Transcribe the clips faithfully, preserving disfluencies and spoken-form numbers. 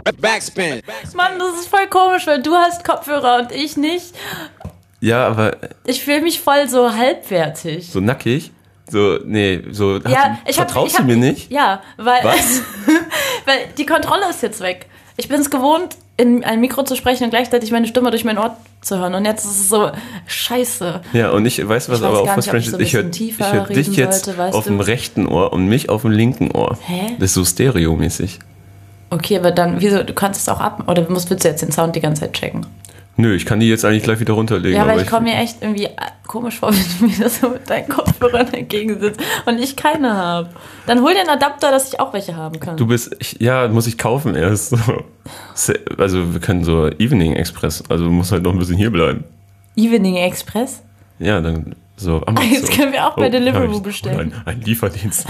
Backspin. Mann, das ist voll komisch, weil du hast Kopfhörer und ich nicht. Ja, aber... Ich fühle mich voll so halbwertig. So nackig? So, nee, so... Ja, hast, ich hab, vertraust ich hab, du mir nicht? Ja, weil, Was? weil die Kontrolle ist jetzt weg. Ich bin es gewohnt, in ein Mikro zu sprechen und gleichzeitig meine Stimme durch mein Ohr zu hören. Und jetzt ist es so scheiße. Ja, und ich weiß, was Ich weiß aber gar auch was nicht, ob ich Strange so ist. Ich höre ein bisschen ich tiefer hör dich reden jetzt sollte, weißt auf du? dem rechten Ohr und mich auf dem linken Ohr. Hä? Das ist so stereomäßig. Okay, aber dann, wieso, du kannst es auch ab, oder musst, willst du jetzt den Sound die ganze Zeit checken? Nö, ich kann die jetzt eigentlich gleich wieder runterlegen. Ja, aber aber ich komme mir echt irgendwie komisch vor, wenn du mir das so mit deinen Kopfhörern entgegensitzt und ich keine habe. Dann hol dir einen Adapter, dass ich auch welche haben kann. Du bist, ich, ja, muss ich kaufen erst. So. Also wir können so Evening Express, also du musst halt noch ein bisschen hier bleiben. Evening Express? Ja, dann so Amazon. Jetzt können wir auch bei Oh, Deliveroo ja, bestellen. Ein, ein Lieferdienst.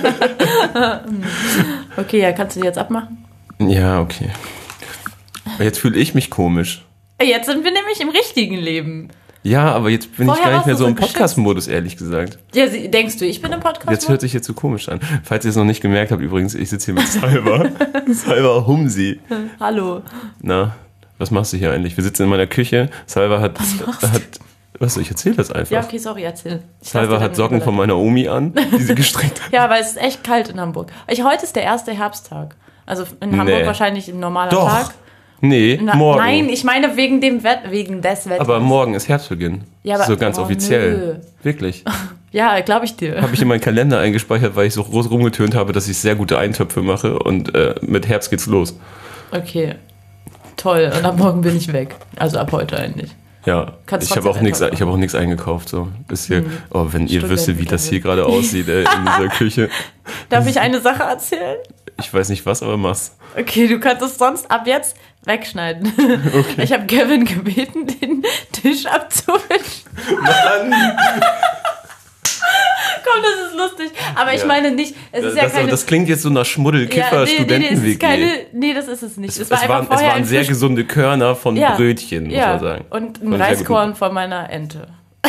Okay, ja, kannst du die jetzt abmachen? Ja, okay. Jetzt fühle ich mich komisch. Jetzt sind wir nämlich im richtigen Leben. Ja, aber jetzt bin Vorher ich gar nicht mehr warst so du im so geschützt. Podcast-Modus, ehrlich gesagt. Ja, sie- denkst du, ich bin im Podcast? Jetzt hört sich jetzt so komisch an. Falls ihr es noch nicht gemerkt habt, übrigens, ich sitze hier mit Salva. Salva Humsi. Hallo. Na, was machst du hier eigentlich? Wir sitzen in meiner Küche. Salva hat... Was machst du? hat was, ich erzähle das einfach. Ja, okay, sorry, erzähl. Ich lass Salva dir hat dann Socken von überleiten. meiner Omi an, die sie gestrickt hat. Ja, weil es ist echt kalt in Hamburg. Ich, heute ist der erste Herbsttag. Also in Nee. Hamburg wahrscheinlich ein normaler Doch. Tag. Nee, Na, morgen. Nein, ich meine wegen dem Wett wegen des Wetters. Aber morgen ist Herbstbeginn. Ja, aber- so ganz oh, offiziell. nö. Wirklich. Ja, glaube ich dir. Habe ich in meinen Kalender eingespeichert, weil ich so groß rumgetönt habe, dass ich sehr gute Eintöpfe mache und äh, mit Herbst geht's los. Okay. Toll. Und ab morgen bin ich weg. Also ab heute eigentlich. Ja, Kannst ich habe trotzdem auch nichts, Eintöpfe ich habe auch nichts eingekauft. So, ist hier, oh, wenn ihr Stimmt, wüsstet, wie ja, das ja. hier gerade aussieht äh, in dieser Küche. Darf ich eine Sache erzählen? Ich weiß nicht was, aber mach's. Okay, du kannst es sonst ab jetzt wegschneiden. Okay. Ich habe Kevin gebeten, den Tisch abzuwischen. Mann! Komm, das ist lustig. Aber ich Ja. meine nicht, es ist ja das, keine... das klingt jetzt so nach Schmuddel, Kiffer, ja, nee, nee, nee, es Studenten-W ist G. keine, nee, das ist es nicht. Es, Es, war es, einfach waren, es vorher waren ein sehr Frisch- gesunde Körner von ja. Brötchen, muss ja. man sagen. Und ein Von sehr Reiskorn guten- von meiner Ente.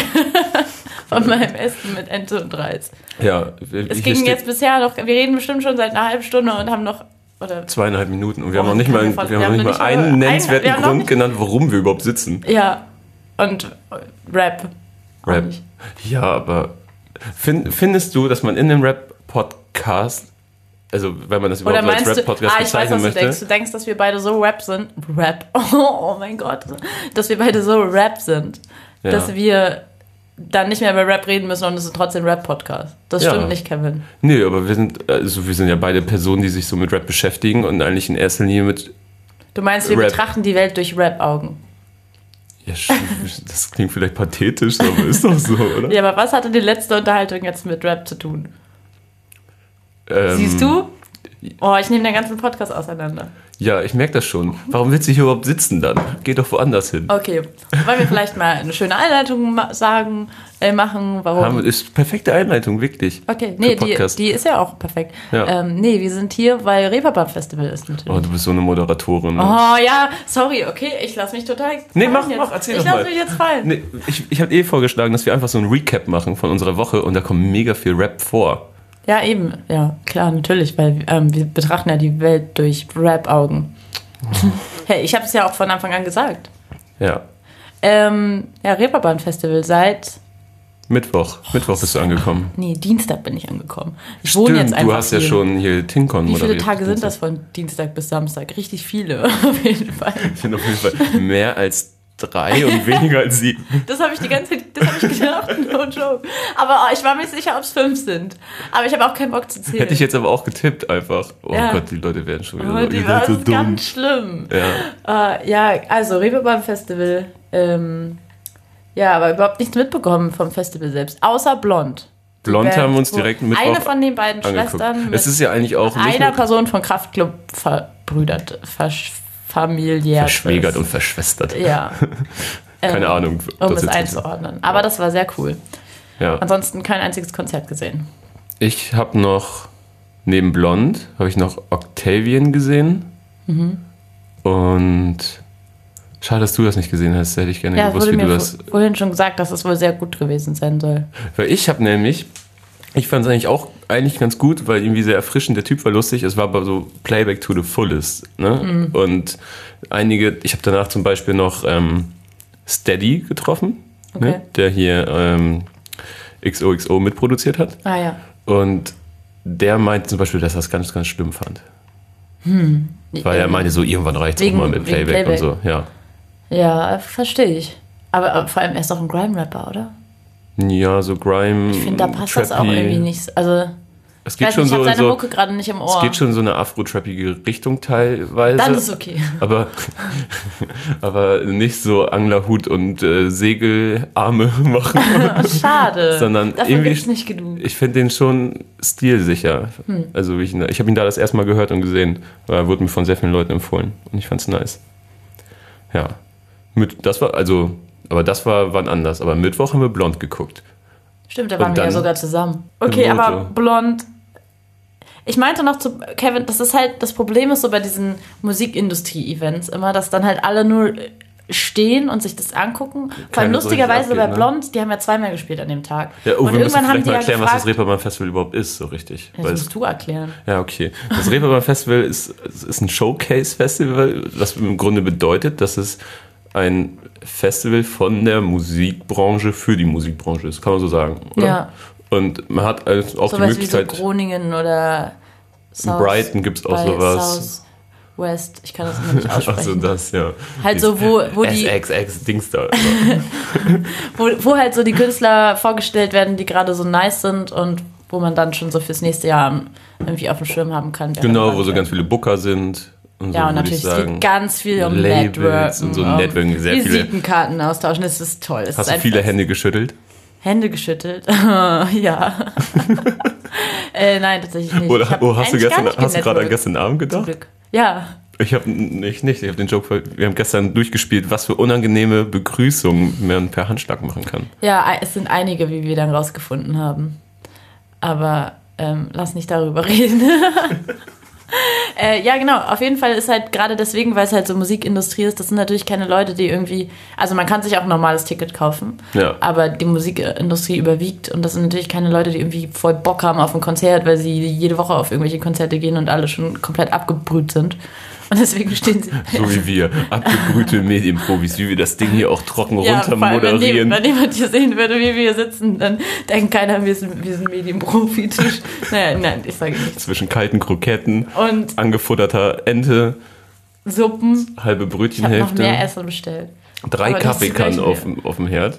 Von meinem Essen mit Ente und Reis. Ja, Es hier ging steht jetzt bisher noch, wir reden bestimmt schon seit einer halben Stunde und haben noch, oder, zweieinhalb Minuten und wir Oh, haben noch nicht mal, wir wir von- haben wir noch nicht haben mal noch nicht einen mal- nennenswerten ein- wir haben noch Grund nicht- genannt, warum wir überhaupt sitzen. ja, und Rap. Auch Rap. nicht. Ja, aber find, findest du, dass man in dem Rap-Podcast, also wenn man das überhaupt Oder als meinst du, Rap-Podcast ah, ich weiß, bezeichnen was du möchte, denkst. Du denkst, dass wir beide so Rap sind. Rap. Oh, oh mein Gott. Dass wir beide so Rap sind. Ja. Dass wir dann nicht mehr über Rap reden müssen und es ist trotzdem Rap-Podcast. Das Ja. stimmt nicht, Kevin. nee, aber wir sind, also wir sind ja beide Personen, die sich so mit Rap beschäftigen und eigentlich in erster Linie mit, Du meinst, wir Rap. betrachten die Welt durch Rap-Augen. ja, sch- das klingt vielleicht pathetisch, aber ist doch so, oder? Ja, aber was hatte die letzte Unterhaltung jetzt mit Rap zu tun? Ähm, Siehst du? Oh, ich nehme den ganzen Podcast auseinander. Ja, ich merke das schon. Warum willst du hier überhaupt sitzen dann? Geh doch woanders hin. Okay, wollen wir vielleicht mal eine schöne Einleitung ma- sagen, äh, machen, warum? Haben, ist perfekte Einleitung, wirklich. Okay, nee, Für die, Podcast. die ist ja auch perfekt. Ja. Ähm, nee, wir sind hier, weil Reeperbahn Festival ist Oh, natürlich. du bist so eine Moderatorin. Ne? Oh ja, sorry, okay, ich lass mich total Nee, fallen mach, jetzt. mach, erzähl Ich doch mal. lass mich jetzt fallen. Nee, ich ich habe eh vorgeschlagen, dass wir einfach so ein Recap machen von unserer Woche und da kommt mega viel Rap vor. Ja, eben, ja, klar, natürlich, weil ähm, wir betrachten ja die Welt durch Rap-Augen. Hey, ich habe es ja auch von Anfang an gesagt. Ja. Ähm, ja, Reeperbahn Festival seit, Mittwoch. Mittwoch bist du angekommen. nee, Dienstag bin ich angekommen. Ich wohne jetzt einfach du hast ja hier. schon hier Tincon Wie viele moderiert. Tage sind das von Dienstag bis Samstag? Richtig viele, auf jeden Fall. Ich finde auf jeden Fall mehr als drei und weniger als sieben. Das habe ich die ganze Zeit, das habe ich gedacht, no joke. Aber oh, ich war mir nicht sicher, ob es fünf sind. Aber ich habe auch keinen Bock zu zählen. Hätte ich jetzt aber auch getippt einfach. Oh Ja. Gott, die Leute werden schon wieder Oh, so, die ihr war seid so das dumm. ganz schlimm. Ja. Äh, ja, also Reeperbahn Festival. Ähm, ja, aber überhaupt nichts mitbekommen vom Festival selbst. Außer Blond. Die Blond Band, haben uns wo direkt mit Eine von den beiden Schwestern mit Es ist ja eigentlich auch nicht einer nur Person von Kraftklub verbrüdert, versch familiär. verschwägert und verschwestert. Ja. Keine Ähm, Ahnung. Um das es jetzt- einzuordnen. Aber das war sehr cool. Ja. Ansonsten kein einziges Konzert gesehen. Ich habe noch, neben Blond, habe ich noch Octavian gesehen. Mhm. Und schade, dass du das nicht gesehen hast. Hätte ich gerne Ja, es gewusst, wurde wie du mir das... vor- vorhin schon gesagt, dass es wohl sehr gut gewesen sein soll. Weil ich habe nämlich, ich fand es eigentlich auch eigentlich ganz gut, weil irgendwie sehr erfrischend. Der Typ war lustig. Es war aber so Playback to the fullest. Ne? Mhm. Und einige, ich habe danach zum Beispiel noch ähm, Steady getroffen, okay. ne? Der hier ähm, X O X O mitproduziert hat. Ah ja. Und der meinte zum Beispiel, dass er das ganz, ganz schlimm fand. Hm. Weil er meinte so, irgendwann reicht es auch mal mit Playback, Playback und so. Ja, ja, verstehe ich. Aber, aber vor allem, er ist doch ein Grime-Rapper, oder? Ja, so Grime. Ich finde, da passt Trappy. Das auch irgendwie nicht. Also, es geht ich weiß schon nicht, ich so, habe seine so, Mucke gerade nicht im Ohr. Es geht schon so eine afro-trappige Richtung teilweise. Dann ist okay. Aber, aber nicht so Anglerhut und äh, Segelarme machen. Schade. Sondern Dafür irgendwie, gibt's nicht genug. Ich finde den schon stilsicher. Hm. Also ich, ich habe ihn da das erste Mal gehört und gesehen. Er wurde mir von sehr vielen Leuten empfohlen. Und ich fand es nice. Ja. Mit, das war, also... Aber das war wann anders. Aber Mittwoch haben wir Blond geguckt. Stimmt, da waren wir ja sogar zusammen. Okay, Note. Aber Blond... Ich meinte noch zu Kevin, das ist halt, das Problem ist so bei diesen Musikindustrie-Events immer, dass dann halt alle nur stehen und sich das angucken. Vor allem lustigerweise abgeht, bei Blond, ne? Die haben ja zweimal gespielt an dem Tag. Ja, oh, und wir irgendwann müssen haben die mal ja erklären, gefragt, was das Reeperbahn-Festival überhaupt ist, so richtig. Das musst du erklären. Ja, okay. Das Reeperbahn-Festival ist, ist ein Showcase-Festival, was im Grunde bedeutet, dass es ein Festival von der Musikbranche für die Musikbranche ist, kann man so sagen, oder? Ja. Und man hat also auch so die Möglichkeit... Wie so Groningen oder South, Brighton gibt es auch sowas. South West, ich kann das immer nicht aussprechen. Also das, ja. Halt so, wo, wo die... S X X-Dings da. wo, wo halt so die Künstler vorgestellt werden, die gerade so nice sind und wo man dann schon so fürs nächste Jahr irgendwie auf dem Schirm haben kann. Genau, wo so ganz viele Booker sind. Und ja, so, und natürlich, es geht ganz viel um Labels Networken, und so um Networking, sehr viele Visitenkarten austauschen, das ist toll. Das Hast ist du viele Hände geschüttelt? Hände geschüttelt? Ja. äh, nein, tatsächlich nicht. Oder oh, hast du, gestern, hast du gerade an gestern Abend gedacht? Zum Glück. Ja. Ich habe nicht, nicht. Ich habe den Joke, wir haben gestern durchgespielt, was für unangenehme Begrüßungen man per Handschlag machen kann. Ja, es sind einige, wie wir dann rausgefunden haben. Aber ähm, lass nicht darüber reden. Äh, ja, genau, auf jeden Fall ist halt gerade deswegen, weil es halt so Musikindustrie ist, das sind natürlich keine Leute, die irgendwie, also man kann sich auch ein normales Ticket kaufen, ja. aber die Musikindustrie überwiegt und das sind natürlich keine Leute, die irgendwie voll Bock haben auf ein Konzert, weil sie jede Woche auf irgendwelche Konzerte gehen und alle schon komplett abgebrüht sind. Und deswegen stehen sie... So wie wir, abgebrühte Medienprofis, wie wir das Ding hier auch trocken ja, runter moderieren. Wenn jemand hier sehen würde, wie wir hier sitzen, dann denkt keiner, wir sind, wir sind Medienprofi. Naja, nein, ich sage nicht. Zwischen kalten Kroketten, und angefutterter Ente, Suppen, halbe Brötchenhälfte. Ich habe noch mehr Essen bestellt. Drei Kaffeekannen auf, auf dem Herd.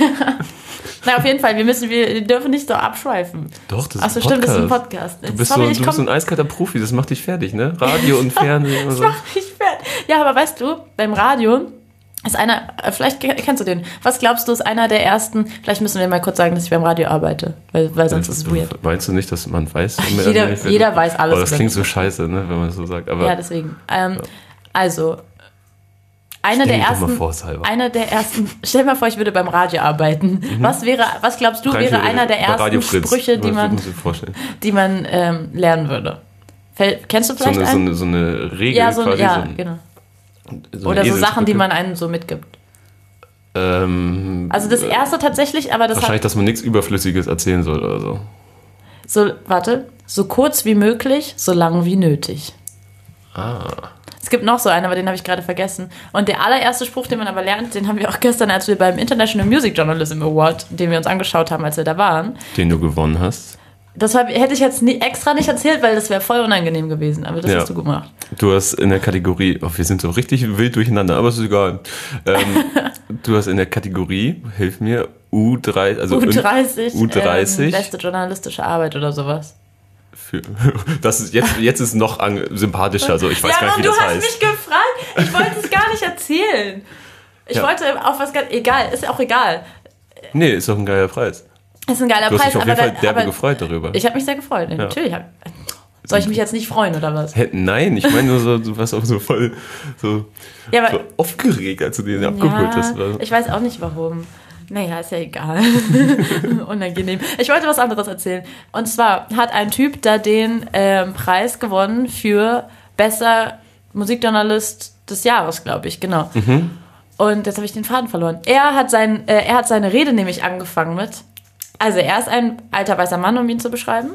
Na, auf jeden Fall, wir müssen, wir dürfen nicht so abschweifen. Doch, das ist Achso, ein Podcast. Stimmt, das ist ein Podcast. Du bist, Sorry, so, ich du bist so ein eiskalter Profi, das macht dich fertig, ne? Radio und Fernsehen. Das so. macht mich fertig. Ja, aber weißt du, beim Radio ist einer, vielleicht kennst du den, was glaubst du, ist einer der ersten, vielleicht müssen wir mal kurz sagen, dass ich beim Radio arbeite, weil, weil sonst das, ist es weird. Meinst du nicht, dass man weiß? Jeder, jeder weiß alles. Aber das klingt so scheiße, ne, wenn man das so sagt. Aber, ja, deswegen. Ähm, ja. Also... Einer der, ersten, vor, einer der ersten, stell dir mal vor, ich würde beim Radio arbeiten. Mhm. Was wäre, was glaubst du, Radio, wäre einer der ersten Sprüche, die man, die man ähm, lernen würde? Kennst du vielleicht so eine, einen? So eine, so eine Regel ja, so, quasi? Ja, so ein, genau. So Oder so Sachen, die man einem so mitgibt. Ähm, also das erste tatsächlich, aber das Wahrscheinlich, hat, dass man nichts Überflüssiges erzählen soll oder so. So, warte. So kurz wie möglich, so lang wie nötig. Ah. Es gibt noch so einen, aber den habe ich gerade vergessen. Und der allererste Spruch, den man aber lernt, den haben wir auch gestern, als wir beim International Music Journalism Award, den wir uns angeschaut haben, als wir da waren. Den du gewonnen hast. Das hab, hätte ich jetzt nie, extra nicht erzählt, weil das wäre voll unangenehm gewesen. Aber das ja. hast du gemacht. Du hast in der Kategorie, oh, wir sind so richtig wild durcheinander, aber es ist egal. Ähm, du hast in der Kategorie, hilf mir, U dreißig, also U dreißig, U dreißig. Ähm, beste journalistische Arbeit oder sowas. Für, das ist jetzt, jetzt ist noch an, sympathischer, so ich weiß ja, gar nicht, wie das heißt. Ja, du hast mich gefragt, ich wollte es gar nicht erzählen. Ich ja. wollte auf was ganz, egal, ist auch egal. Nee, ist doch ein geiler Preis. Ist ein geiler du Preis. Du hast dich auf jeden aber Fall derbe aber gefreut darüber. Ich habe mich sehr gefreut, ja. natürlich. Hab, soll ich mich jetzt nicht freuen, oder was? Nein, ich meine nur so, du warst auch so voll so, ja, aber, so aufgeregt, als du den ja, abgeholt hast. Ich weiß auch nicht, warum. Naja, ist ja egal. Unangenehm. Ich wollte was anderes erzählen. Und zwar hat ein Typ da den ähm, Preis gewonnen für bester Musikjournalist des Jahres, glaube ich, genau. Mhm. Und jetzt habe ich den Faden verloren. Er hat, sein, äh, er hat seine Rede nämlich angefangen mit, also er ist ein alter weißer Mann, um ihn zu beschreiben.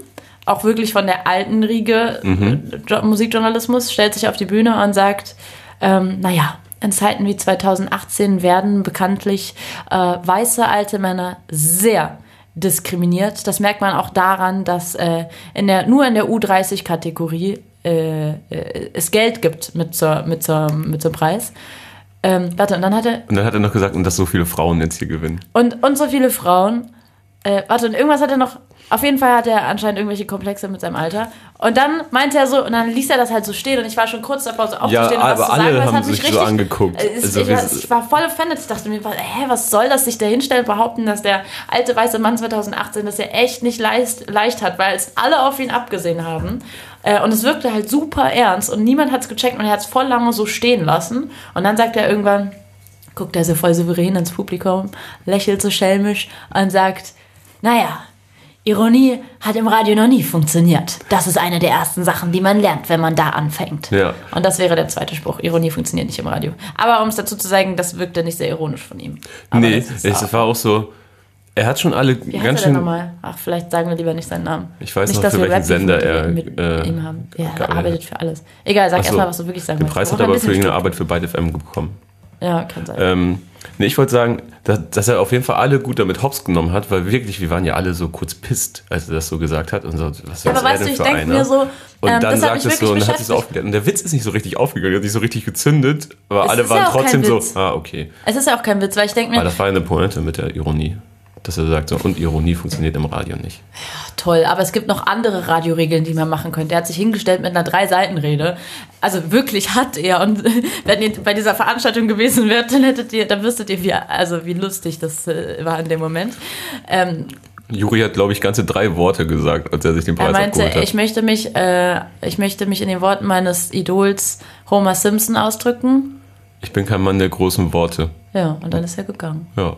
auch wirklich von der alten Riege mhm. Musikjournalismus, stellt sich auf die Bühne und sagt, ähm, naja, in Zeiten wie zweitausendachtzehn werden bekanntlich äh, weiße alte Männer sehr diskriminiert. Das merkt man auch daran, dass äh, in der, nur in der U dreißig Kategorie äh, äh, es Geld gibt mit so, mit so, mit so Preis. Ähm, warte, und dann hat er... Und dann hat er noch gesagt, und dass so viele Frauen jetzt hier gewinnen. Und, und so viele Frauen... Äh, warte, und irgendwas hat er noch... Auf jeden Fall hat er anscheinend irgendwelche Komplexe mit seinem Alter. Und dann meinte er so, und dann ließ er das halt so stehen und ich war schon kurz davor, so aufzustehen ja, und was zu sagen. Ja, aber alle haben hat sich richtig, so angeguckt. Äh, also, ich, war, ich war voll offended. Ich dachte mir, hä, was soll das, sich da hinstellen, behaupten, dass der alte weiße Mann zweitausendachtzehn das ja echt nicht leicht, leicht hat, weil es alle auf ihn abgesehen haben. Äh, und es wirkte halt super ernst und niemand hat es gecheckt und er hat es voll lange so stehen lassen. Und dann sagt er irgendwann, guckt er so voll souverän ins Publikum, lächelt so schelmisch und sagt, naja, Ironie hat im Radio noch nie funktioniert. Das ist eine der ersten Sachen, die man lernt, wenn man da anfängt. Ja. Und das wäre der zweite Spruch. Ironie funktioniert nicht im Radio. Aber um es dazu zu sagen, das wirkte nicht sehr ironisch von ihm. Aber nee, es war auch so, er hat schon alle Wie ganz heißt schön... Er nochmal? Ach, vielleicht sagen wir lieber nicht seinen Namen. Ich weiß nicht, noch, für welchen Sender er mit äh, ihm haben. Ja, er arbeitet für alles. Egal, sag so, erstmal, was du wirklich sagen willst. Den Preis hat er aber für irgendeine Arbeit für beide F M bekommen. Ja, kann sein. Ähm, nee, ich wollte sagen, dass, dass er auf jeden Fall alle gut damit hops genommen hat, weil wirklich, wir waren ja alle so kurz pisst, als er das so gesagt hat. Und so, was ja, aber weißt du, ich denke mir so, und ähm, dann sagt es so und dann hat es aufgeklärt. Und der Witz ist nicht so richtig aufgegangen, hat nicht so richtig gezündet, aber es alle waren ja trotzdem so, ah, okay. Es ist ja auch kein Witz, weil ich denke mir... Aber das war eine Pointe mit der Ironie. Dass er sagt, so, und Ironie funktioniert im Radio nicht. Ja, toll, aber es gibt noch andere Radioregeln, die man machen könnte. Er hat sich hingestellt mit einer Drei-Seiten-Rede. Also wirklich hat er. Und wenn ihr bei dieser Veranstaltung gewesen wärt, dann hättet ihr, dann wüsstet ihr, wie, also wie lustig das äh, war in dem Moment. Ähm, Juri hat, glaube ich, ganze drei Worte gesagt, als er sich den Preis er meinte, abgeholt hat. Ich möchte mich, äh, ich möchte mich in den Worten meines Idols Homer Simpson ausdrücken. Ich bin kein Mann der großen Worte. Ja, und dann ist er gegangen. Ja.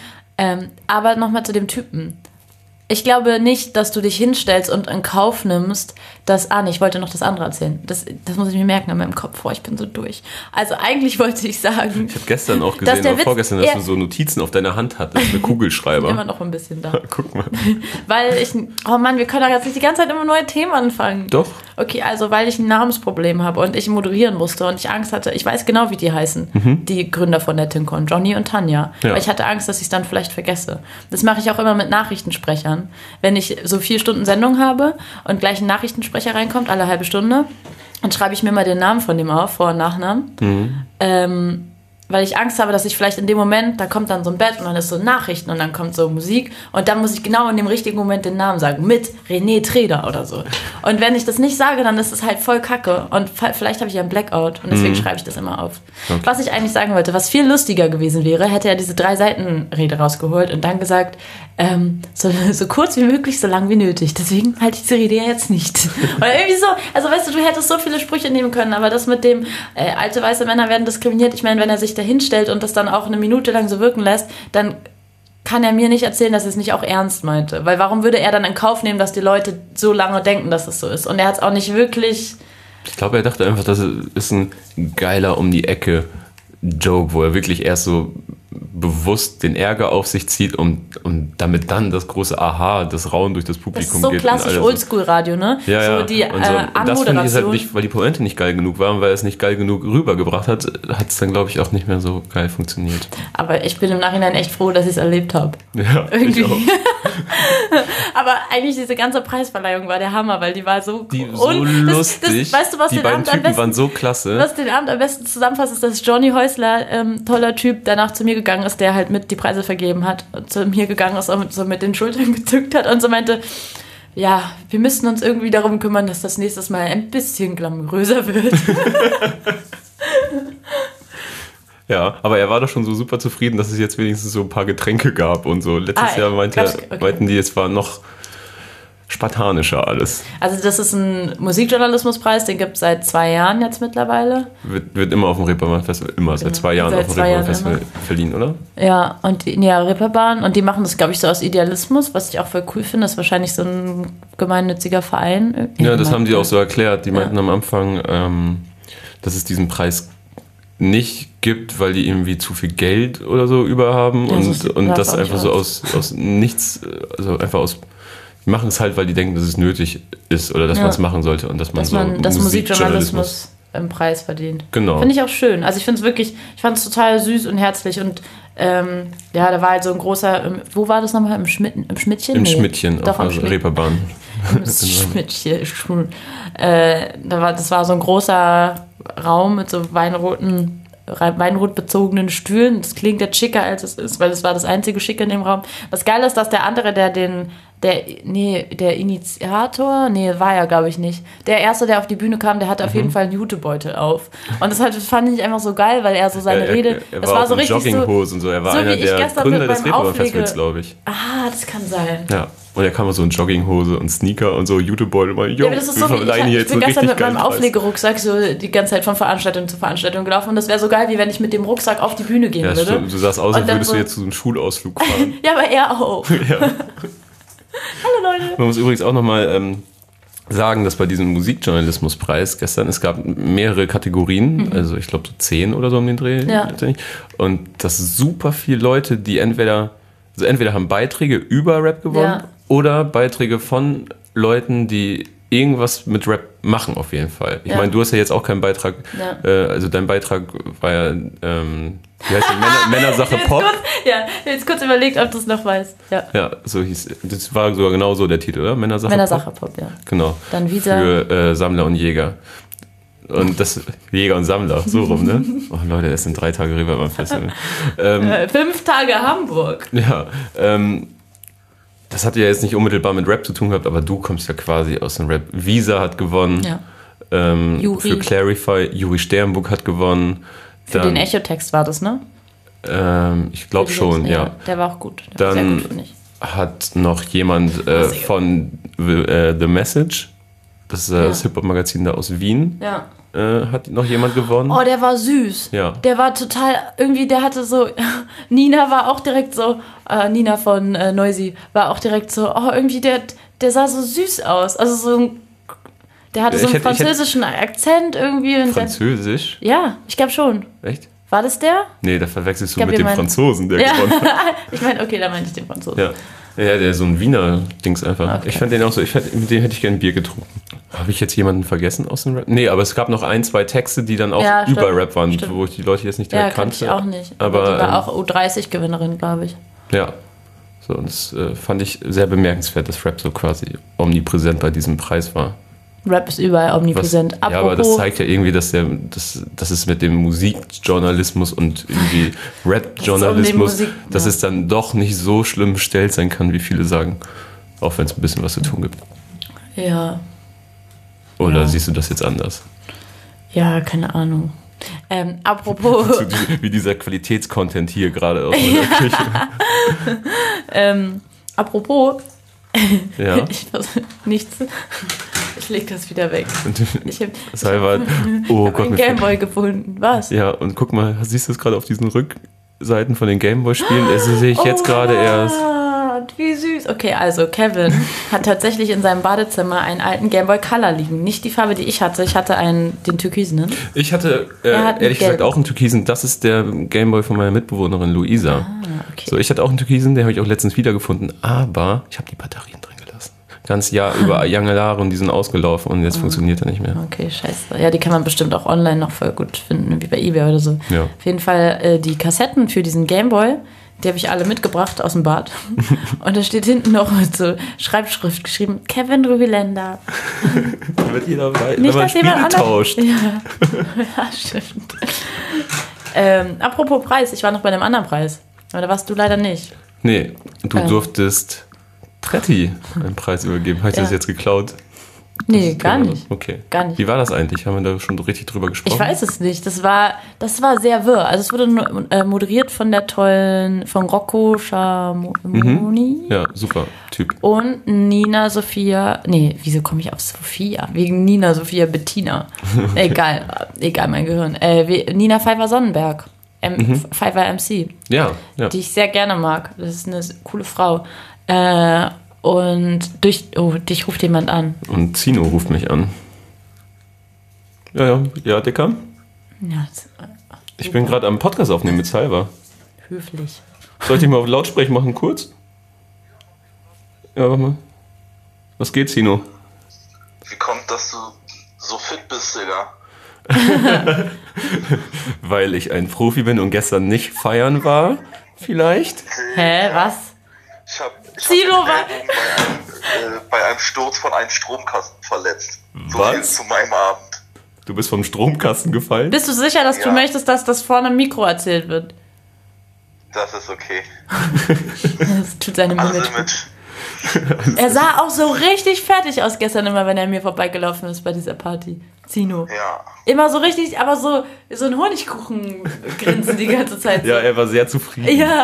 Ähm, aber nochmal zu dem Typen. Ich glaube nicht, dass du dich hinstellst und in Kauf nimmst, dass... Ah, nee, ich wollte noch das andere erzählen. Das, das muss ich mir merken in meinem Kopf. Boah, ich bin so durch. Also eigentlich wollte ich sagen... Ich habe gestern auch gesehen, oder vorgestern, dass du so Notizen auf deiner Hand hattest mit Kugelschreiber. Ich bin immer noch ein bisschen da. Guck mal. Weil ich... Oh Mann, wir können doch jetzt nicht die ganze Zeit immer neue Themen anfangen. Doch. Okay, also weil ich ein Namensproblem habe und ich moderieren musste und ich Angst hatte... Ich weiß genau, wie die heißen. Mhm. Die Gründer von NetTinCon, Johnny und Tanja. Ja. Weil ich hatte Angst, dass ich es dann vielleicht vergesse. Das mache ich auch immer mit Nachrichtensprechern. Wenn ich so vier Stunden Sendung habe und gleich ein Nachrichtensprecher reinkommt, alle halbe Stunde, dann schreibe ich mir mal den Namen von dem auf, Vor- und Nachnamen. Mhm. Ähm, weil ich Angst habe, dass ich vielleicht in dem Moment, da kommt dann so ein Bett und dann ist so Nachrichten und dann kommt so Musik und dann muss ich genau in dem richtigen Moment den Namen sagen, mit René Treder oder so. Und wenn ich das nicht sage, dann ist es halt voll kacke und vielleicht habe ich ja einen Blackout und deswegen mhm. schreibe ich das immer auf. Okay. Was ich eigentlich sagen wollte, was viel lustiger gewesen wäre, hätte er diese drei Seiten Rede rausgeholt und dann gesagt, ähm, so, so kurz wie möglich, so lang wie nötig. Deswegen halte ich diese Rede ja jetzt nicht. Oder irgendwie so, also weißt du, du hättest so viele Sprüche nehmen können, aber das mit dem äh, alte weiße Männer werden diskriminiert, ich meine, wenn er sich da hinstellt und das dann auch eine Minute lang so wirken lässt, dann kann er mir nicht erzählen, dass er es nicht auch ernst meinte. Weil warum würde er dann in Kauf nehmen, dass die Leute so lange denken, dass es so ist? Und er hat es auch nicht wirklich... Ich glaube, er dachte einfach, das ist ein geiler um die Ecke Joke, wo er wirklich erst so bewusst den Ärger auf sich zieht und, und damit dann das große Aha, das Raunen durch das Publikum geht. Das ist so klassisch Oldschool-Radio, ne? Ja, ja. So die und so. äh, Und das finde ich halt nicht, weil die Pointe nicht geil genug war und weil es nicht geil genug rübergebracht hat, hat es dann, glaube ich, auch nicht mehr so geil funktioniert. Aber ich bin im Nachhinein echt froh, dass ich es erlebt habe. Ja, irgendwie. Ich auch. Aber eigentlich diese ganze Preisverleihung war der Hammer, weil die war so, die so lustig. Das, das, weißt du, was die den beiden Abend Typen am besten, waren so klasse. Was den Abend am besten zusammenfasst, ist, dass Johnny Häusler, ähm, toller Typ, danach zu mir gegangen ist, der halt mit die Preise vergeben hat, und zu mir gegangen ist und so mit den Schultern gezückt hat und so meinte, ja, wir müssten uns irgendwie darum kümmern, dass das nächstes Mal ein bisschen glamouröser wird. Ja, aber er war doch schon so super zufrieden, dass es jetzt wenigstens so ein paar Getränke gab und so. Letztes ah, Jahr meinte, okay. meinten die, es war noch spartanischer alles. Also das ist ein Musikjournalismuspreis, den gibt es seit zwei Jahren jetzt mittlerweile. Wird, wird immer auf dem Reeperbahn-Festival, immer, seit zwei Jahren seit auf dem Reeperbahn-Festival verliehen, oder? Ja, und die, ja, Reeperbahn, und die machen das, glaube ich, so aus Idealismus, was ich auch voll cool finde, das ist wahrscheinlich so ein gemeinnütziger Verein. Ja, das haben die auch so erklärt. Die meinten ja. am Anfang, ähm, dass es diesen Preis nicht gibt, weil die irgendwie zu viel Geld oder so über haben ja, und, so und das einfach so aus, aus nichts, also einfach aus Die machen es halt, weil die denken, dass es nötig ist oder dass ja. man es machen sollte und dass man dass so man, dass Musikjournalismus im Preis verdient. Genau. Finde ich auch schön. Also ich finde es wirklich, ich fand es total süß und herzlich und ähm, ja, da war halt so ein großer, wo war das nochmal? Im, Schmidt, im Schmidtchen? Im nee. Schmidtchen, Doch, auf der Schmidt- Reeperbahn. Im Schmidtchen. Äh, da war, das war so ein großer Raum mit so weinroten, weinrot bezogenen Stühlen. Das klingt jetzt schicker, als es ist, weil es war das einzige Schicke in dem Raum. Was geil ist, dass der andere, der den Der, nee, der Initiator, nee, war ja, glaube ich, nicht. Der Erste, der auf die Bühne kam, der hatte auf mhm. jeden Fall einen Jutebeutel auf. Und das, halt, das fand ich einfach so geil, weil er so seine er, er, Rede... Er das war, war so in richtig Jogginghosen und so. Er war so einer der Gründer des Reeperbahn-Festivals, glaube ich. Ah, das kann sein. Ja, und er kam mal so in Jogginghose und Sneaker und so Jutebeutel. Und ja, aber das ist so wie, ich, ich, ich bin gestern mit meinem Auflegerucksack so die ganze Zeit von Veranstaltung zu Veranstaltung gelaufen und das wäre so geil, wie wenn ich mit dem Rucksack auf die Bühne gehen ja, würde. Stimmt. Du sahst aus, als würdest so du jetzt zu so einem Schulausflug fahren. Ja, aber er auch. Ja. Hallo Leute. Man muss übrigens auch nochmal ähm, sagen, dass bei diesem Musikjournalismuspreis gestern, es gab mehrere Kategorien, mhm. also ich glaube so zehn oder so um den Dreh. Ja. Und das super viele Leute, die entweder, also entweder haben Beiträge über Rap gewonnen ja. oder Beiträge von Leuten, die irgendwas mit Rap machen auf jeden Fall. Ich ja. meine, du hast ja jetzt auch keinen Beitrag, ja. äh, also dein Beitrag war ja, ähm, wie heißt die, Männer, Männersache Pop. Kurz, ja, jetzt kurz überlegt, ob du es noch weißt. Ja. ja, so hieß, das war sogar genau so der Titel, oder? Männersache, Männersache Pop. Pop, ja. Genau. Dann wieder für äh, Sammler und Jäger. Und das, Jäger und Sammler, so rum, ne? Oh Leute, das sind drei Tage Reeperbahn Festival. ähm, Fünf Tage Hamburg. Ja, ähm, das hat ja jetzt nicht unmittelbar mit Rap zu tun gehabt, aber du kommst ja quasi aus dem Rap. Visa hat gewonnen. Ja. Ähm, für Clarify. Juri Sternburg hat gewonnen. Für Dann, den Echotext war das, ne? Ähm, ich glaube schon, ja. ja. Der war auch gut. Der Dann war sehr gut, finde ich. Hat noch jemand äh, von äh, The Message, das ist äh, ja. das Hip-Hop-Magazin da aus Wien, ja. äh, hat noch jemand gewonnen. Oh, der war süß. Ja. Der war total, irgendwie, der hatte so, Nina war auch direkt so, äh, Nina von äh, Noisy war auch direkt so, oh, irgendwie, der, der sah so süß aus. Also so ein, der hatte so einen hätte, französischen hätte, Akzent irgendwie. Und Französisch? Dann, ja, ich glaube schon. Echt? War das der? Nee, da verwechselst du ich mit dem mein, Franzosen, der ja. gewonnen hat. Ich meine, okay, da meinte ich den Franzosen. Ja. Ja, der ist so ein Wiener Dings einfach. Okay. Ich fand den auch so, ich fand, mit dem hätte ich gerne ein Bier getrunken. Habe ich jetzt jemanden vergessen aus dem Rap? Nee, aber es gab noch ein, zwei Texte, die dann auch ja, über stimmt, Rap waren, stimmt. wo ich die Leute jetzt nicht direkt ja, kannte. Ja, kannte ich auch nicht. Aber, aber die war ähm, auch U dreißig-Gewinnerin, glaube ich. Ja. So, und das äh, fand ich sehr bemerkenswert, dass Rap so quasi omnipräsent bei diesem Preis war. Rap ist überall omnipräsent. Was, ja, aber das zeigt ja irgendwie, dass, der, dass, dass es mit dem Musikjournalismus und irgendwie Rap-Journalismus, dass, um dass ja. es dann doch nicht so schlimm bestellt sein kann, wie viele sagen. Auch wenn es ein bisschen was zu tun gibt. Ja. Oder ja. siehst du das jetzt anders? Ja, keine Ahnung. Ähm, apropos... wie dieser Qualitätscontent hier gerade aus meiner Küche. ähm, apropos... Ja. Ich nichts. Ich leg das wieder weg. Ich habe hab, oh hab einen Gameboy gefunden. Was? Ja, und guck mal, siehst du es gerade auf diesen Rückseiten von den Gameboy-Spielen? Das sehe ich jetzt oh, gerade erst. Wie süß. Okay, also Kevin hat tatsächlich in seinem Badezimmer einen alten Gameboy Color liegen. Nicht die Farbe, die ich hatte. Ich hatte einen, den türkisenen. Ich hatte äh, ehrlich gesagt Gelb. auch einen türkisen. Das ist der Gameboy von meiner Mitbewohnerin Luisa. Ah, okay. So, ich hatte auch einen türkisen, den habe ich auch letztens wiedergefunden. Aber ich habe die Batterien drin gelassen. Ganz Jahr über lange Jahre und die sind ausgelaufen und jetzt oh. funktioniert er nicht mehr. Okay, scheiße. Ja, die kann man bestimmt auch online noch voll gut finden, wie bei eBay oder so. Ja. Auf jeden Fall äh, die Kassetten für diesen Gameboy. Die habe ich alle mitgebracht aus dem Bad. Und da steht hinten noch mit so Schreibschrift geschrieben, Kevin Rubiländer. Da wird jeder weit, Nicht, wenn man Spiele tauscht. Ja. Ja, stimmt. Ähm, apropos Preis, ich war noch bei einem anderen Preis. Aber da warst du leider nicht. Nee, du ähm. durftest Tretti einen Preis übergeben. Habe ich ja. das jetzt geklaut? Nee, gar nicht. Okay. Gar nicht. Wie war das eigentlich? Haben wir da schon richtig drüber gesprochen? Ich weiß es nicht. Das war, das war sehr wirr. Also es wurde äh, moderiert von der tollen, von Rocco Schamoni. Mhm. Ja, super Typ. Und Nina Sophia, nee, wieso komme ich auf Sophia? Wegen Nina Sophia Bettina. Egal, egal mein Gehirn. Äh, Nina Pfeiffer-Sonnenberg, M- mhm. Pfeiffer M C. Ja, ja. Die ich sehr gerne mag. Das ist eine coole Frau. Äh, Und durch, oh, dich ruft jemand an. Und Zino ruft mich an. Ja, ja, ja, Dicker. Ja, ich bin gerade am Podcast aufnehmen mit Salva. Höflich. Soll ich dich mal auf Lautsprecher machen, kurz? Ja, warte mal. Was geht, Zino? Wie kommt, dass du so fit bist, Digga? Weil ich ein Profi bin und gestern nicht feiern war, vielleicht? Hä, was? Ich hab, ich Zino hab war... bei, einem, äh, bei einem Sturz von einem Stromkasten verletzt. So was? Viel zu meinem Abend. Du bist vom Stromkasten gefallen? Bist du sicher, dass ja. du möchtest, dass das vorne im Mikro erzählt wird? Das ist okay. Das tut seinem also Image. Mit Er sah auch so richtig fertig aus gestern immer, wenn er mir vorbeigelaufen ist bei dieser Party. Zino. Ja. Immer so richtig, aber so, so ein Honigkuchen-Grinsen die ganze Zeit. So. Ja, er war sehr zufrieden. Ja.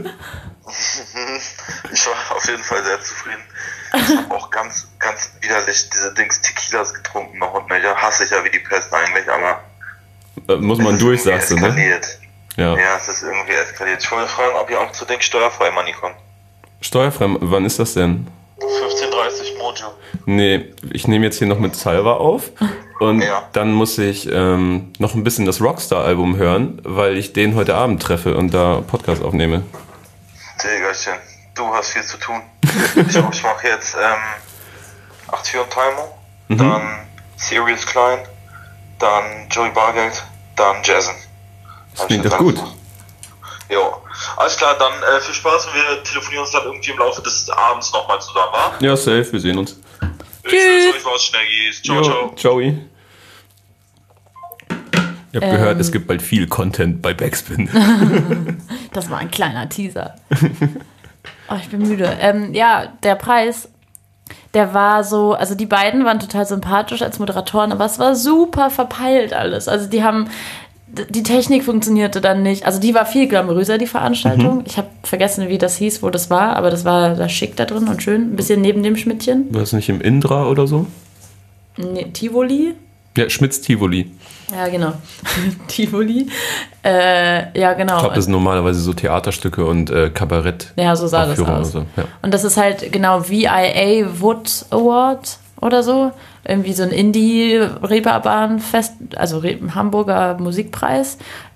Ich war auf jeden Fall sehr zufrieden. Ich habe auch ganz, ganz widerlich diese Dings Tequilas getrunken noch und mehr. Hasse ich ja wie die Pest eigentlich, aber... Äh, muss man durch, sagst du, ne? Ja. ja, es ist irgendwie eskaliert. Ich wollte fragen, ob ihr auch zu Dings steuerfrei Money kommt. Steuerfrei, wann ist das denn? fünfzehn Uhr dreißig Mojo. Nee, ich nehme jetzt hier noch mit Salva auf und ja. dann muss ich ähm, noch ein bisschen das Rockstar-Album hören, weil ich den heute Abend treffe und da Podcast aufnehme. Diggerchen, du hast viel zu tun. Ich, ich mache jetzt ähm, achtzig und Timo, mhm. dann Sirius Klein, dann Joey Bargeld, dann Jason. Das klingt doch gut. Jo, alles klar, dann äh, viel Spaß und wir telefonieren uns dann irgendwie im Laufe des Abends nochmal zusammen, wa? Ja, safe, wir sehen uns. Tschüss. Ich was Schneggies. Ciao, ciao. Joey. Ich habe ähm. gehört, es gibt bald viel Content bei Backspin. Das war ein kleiner Teaser. Oh, ich bin müde. Ähm, ja, der Preis, der war so, also die beiden waren total sympathisch als Moderatoren, aber es war super verpeilt alles. Also die haben... Die Technik funktionierte dann nicht. Also die war viel glamouröser, die Veranstaltung. Mhm. Ich habe vergessen, wie das hieß, wo das war, aber das war da schick da drin und schön. Ein bisschen neben dem Schmidtchen. War das nicht im Indra oder so? Nee, Tivoli? Ja, Schmitz Tivoli. Ja, genau. Tivoli. Äh, ja, genau. Ich glaube, das sind normalerweise so Theaterstücke und äh, Kabarett. Ja, so sah das aus. So. Ja. Und das ist halt genau V I A Wood Award oder so. Irgendwie so ein Indie-Reeperbahn-Fest, also Re- Hamburger Musikpreis.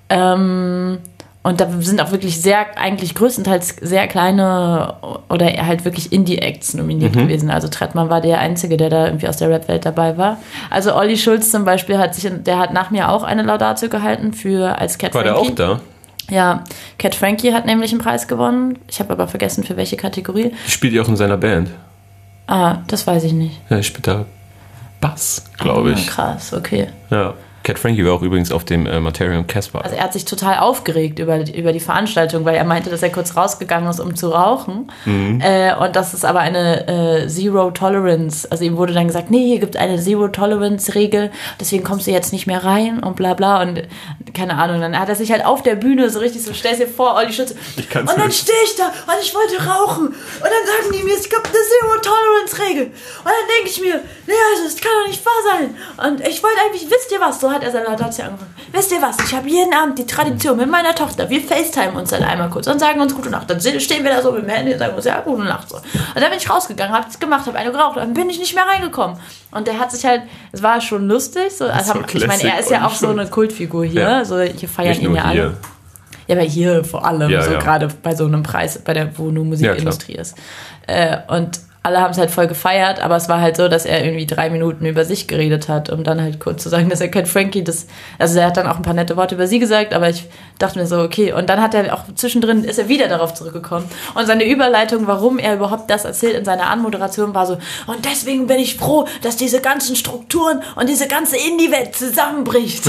Ähm, und da sind auch wirklich sehr, eigentlich größtenteils sehr kleine oder halt wirklich Indie-Acts nominiert mhm. gewesen. Also Trettmann war der Einzige, der da irgendwie aus der Rap-Welt dabei war. Also Olli Schulz zum Beispiel hat sich, der hat nach mir auch eine Laudatio gehalten für als Cat Frankie. War der auch da? Ja, Cat Frankie hat nämlich einen Preis gewonnen. Ich habe aber vergessen, für welche Kategorie. Die spielt ja auch in seiner Band. Ah, das weiß ich nicht. Ja, ich spiele da Bass, glaube ich. Ah, krass, okay. Ja, Cat Frankie war auch übrigens auf dem äh, Materia und Casper. Also er hat sich total aufgeregt über, über die Veranstaltung, weil er meinte, dass er kurz rausgegangen ist, um zu rauchen. Mhm. Äh, und das ist aber eine äh, Zero Tolerance. Also ihm wurde dann gesagt, nee, hier gibt eine Zero Tolerance Regel, deswegen kommst du jetzt nicht mehr rein und bla bla. Und keine Ahnung, dann hat er sich halt auf der Bühne so richtig so, stellst dir vor, Olli Schulz. Und dann stehe ich da und ich wollte rauchen. Und dann sagen die mir, es gibt eine Zero Tolerance Regel. Und dann denke ich mir, nee, also das kann doch nicht wahr sein. Und ich wollte eigentlich, wisst ihr was, so hat er seine Laudatio angefangen. Wisst ihr was, ich habe jeden Abend die Tradition mit meiner Tochter, wir FaceTime uns dann einmal kurz und sagen uns gute Nacht. Dann stehen wir da so mit dem Handy und sagen uns, ja, gute Nacht. So. Und dann bin ich rausgegangen, habe es gemacht, habe eine geraucht und dann bin ich nicht mehr reingekommen. Und der hat sich halt, es war schon lustig, so, also so ich meine, er ist ja auch so eine Kultfigur hier, ja. So, hier feiern ihn ja alle. Hier. Ja, aber hier vor allem, ja, so ja. Gerade bei so einem Preis, bei der, wo nur Musikindustrie ja, ist. Äh, und alle haben es halt voll gefeiert, aber es war halt so, dass er irgendwie drei Minuten über sich geredet hat, um dann halt kurz zu sagen, dass er Cat Frankie das, also er hat dann auch ein paar nette Worte über sie gesagt, aber ich dachte mir so, okay, und dann hat er auch zwischendrin, ist er wieder darauf zurückgekommen und seine Überleitung, warum er überhaupt das erzählt in seiner Anmoderation war so, und deswegen bin ich froh, dass diese ganzen Strukturen und diese ganze Indie-Welt zusammenbricht.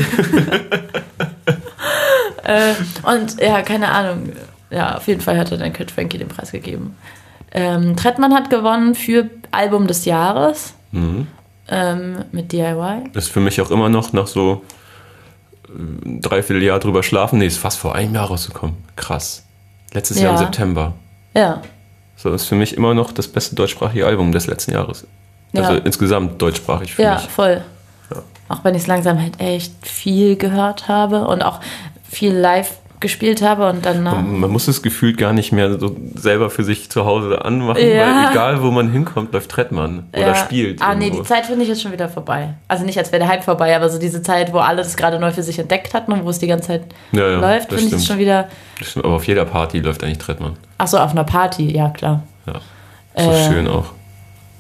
äh, und ja, keine Ahnung, ja, auf jeden Fall hat er dann Cat Frankie den Preis gegeben. Ähm, Trettmann hat gewonnen für Album des Jahres mhm. ähm, mit D I Y. Das ist für mich auch immer noch nach so äh, dreiviertel Jahr drüber schlafen. Nee, ist fast vor einem Jahr rausgekommen. Krass. Letztes ja. Jahr im September. Ja. So ist für mich immer noch das beste deutschsprachige Album des letzten Jahres. Also ja. insgesamt deutschsprachig für ja, mich. Voll. Ja, voll. Auch wenn ich es langsam halt echt viel gehört habe und auch viel live gespielt habe und dann... Man, man muss das Gefühl gar nicht mehr so selber für sich zu Hause anmachen, ja. weil egal, wo man hinkommt, läuft Trettmann oder ja. spielt. Ah, irgendwo. Nee, die Zeit finde ich jetzt schon wieder vorbei. Also nicht, als wäre der Hype vorbei, aber so diese Zeit, wo alle das gerade neu für sich entdeckt hatten und wo es die ganze Zeit ja, ja, läuft, finde ich jetzt schon wieder... Das stimmt, aber auf jeder Party läuft eigentlich Trettmann. Ach so, auf einer Party, ja klar. Ja, so äh, schön auch.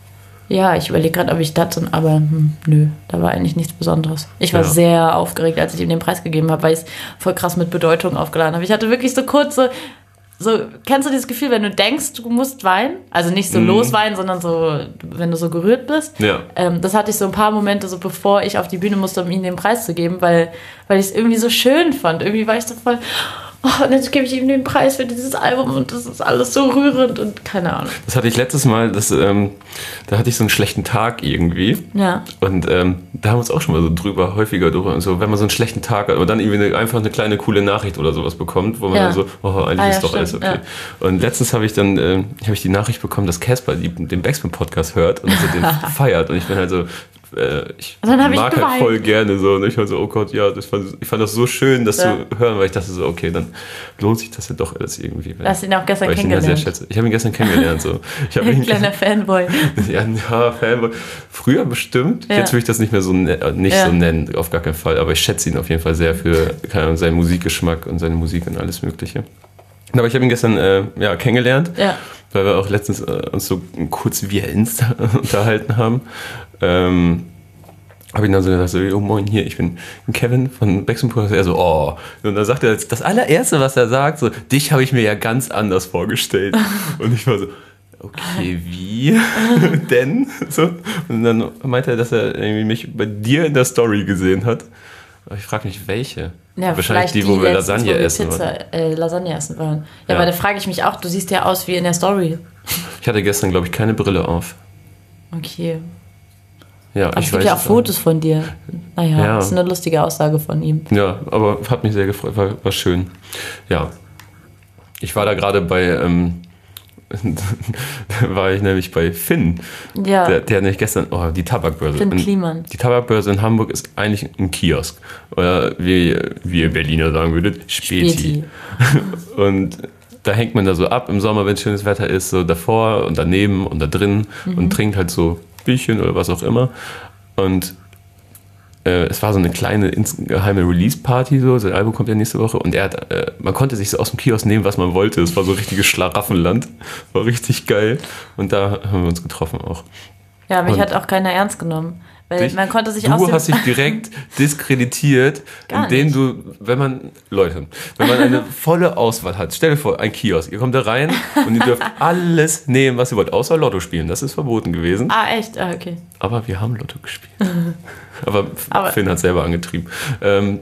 Ja, ich überlege gerade, ob ich das, aber hm, nö, da war eigentlich nichts Besonderes. Ich war ja. sehr aufgeregt, als ich ihm den Preis gegeben habe, weil ich es voll krass mit Bedeutung aufgeladen habe. Ich hatte wirklich so kurze, so, kennst du dieses Gefühl, wenn du denkst, du musst weinen? Also nicht so mm. losweinen, sondern so, wenn du so gerührt bist. Ja. Ähm, das hatte ich so ein paar Momente, so bevor ich auf die Bühne musste, um ihm den Preis zu geben, weil, weil ich es irgendwie so schön fand. Irgendwie war ich so voll... Oh, und jetzt gebe ich ihm den Preis für dieses Album und das ist alles so rührend und keine Ahnung. Das hatte ich letztes Mal, das, ähm, da hatte ich so einen schlechten Tag irgendwie. Ja. Und ähm, da haben wir uns auch schon mal so drüber, häufiger drüber und so, wenn man so einen schlechten Tag hat, aber dann irgendwie eine, einfach eine kleine coole Nachricht oder sowas bekommt, wo man ja. dann so, oh, eigentlich ah, ist ja, doch stimmt, alles okay. Ja. Und letztens habe ich dann, äh, habe ich die Nachricht bekommen, dass Casper den Backspin-Podcast hört und dass er den feiert und ich bin halt so, ich mag ich halt voll gerne so und ich war so, oh Gott, ja, das fand, ich fand das so schön, das ja. zu hören, weil ich dachte so, okay, dann lohnt sich das ja doch alles irgendwie. Du hast ihn auch gestern kennengelernt. Ich, ihn ja sehr schätze. Ich habe ihn gestern kennengelernt. So. Ich Ein kleiner Fanboy. Ja, ja, Fanboy. Früher bestimmt, ja. jetzt würde ich das nicht mehr so nicht ja. so nennen, auf gar keinen Fall, aber ich schätze ihn auf jeden Fall sehr für keine Ahnung, seinen Musikgeschmack und seine Musik und alles Mögliche. Aber ich habe ihn gestern äh, ja, kennengelernt, ja. weil wir auch letztens äh, uns so kurz via Insta unterhalten haben. Ähm, habe ich dann so gesagt, so, oh moin, hier, ich bin Kevin von Backspin Podcast. Er so, oh. Und dann sagt er, das allererste, was er sagt, so, dich habe ich mir ja ganz anders vorgestellt. Und ich war so, okay, wie denn? So. Und dann meinte er, dass er irgendwie mich bei dir in der Story gesehen hat. Aber ich frage mich, welche? Ja, wahrscheinlich die, wo wir Lasagne wo wir essen Pizza, waren. Äh, Lasagne essen waren. Ja, ja. aber da frage ich mich auch, du siehst ja aus wie in der Story. Ich hatte gestern, glaube ich, keine Brille auf. Okay. Ja, aber ich es gibt weiß ja auch Fotos von dir. Naja, ja. das ist eine lustige Aussage von ihm. Ja, aber hat mich sehr gefreut, war, war schön. Ja, ich war da gerade bei, ähm, da war ich nämlich bei Finn. Ja. Der, der nämlich gestern, oh, die Tabakbörse. Finn Kliman. Die Tabakbörse in Hamburg ist eigentlich ein Kiosk. Oder wie, wie ihr Berliner sagen würdet, Späti. Späti. Und da hängt man da so ab im Sommer, wenn schönes Wetter ist, so davor und daneben und da drin mhm. und trinkt halt so Bierchen oder was auch immer. Und äh, es war so eine kleine geheime Release-Party, so. Sein Album kommt ja nächste Woche. Und er hat, äh, man konnte sich so aus dem Kiosk nehmen, was man wollte. Es war so ein richtiges Schlaraffenland. War richtig geil. Und da haben wir uns getroffen auch. Ja, mich und hat auch keiner ernst genommen. Weil dich, man konnte sich du aus dem hast dich direkt diskreditiert, indem nicht. du, wenn man, Leute, wenn man eine volle Auswahl hat, stell dir vor, ein Kiosk, ihr kommt da rein und ihr dürft alles nehmen, was ihr wollt, außer Lotto spielen, das ist verboten gewesen. Ah, echt? Ah, okay. Aber wir haben Lotto gespielt. Aber, Aber Finn hat selber angetrieben. Ähm,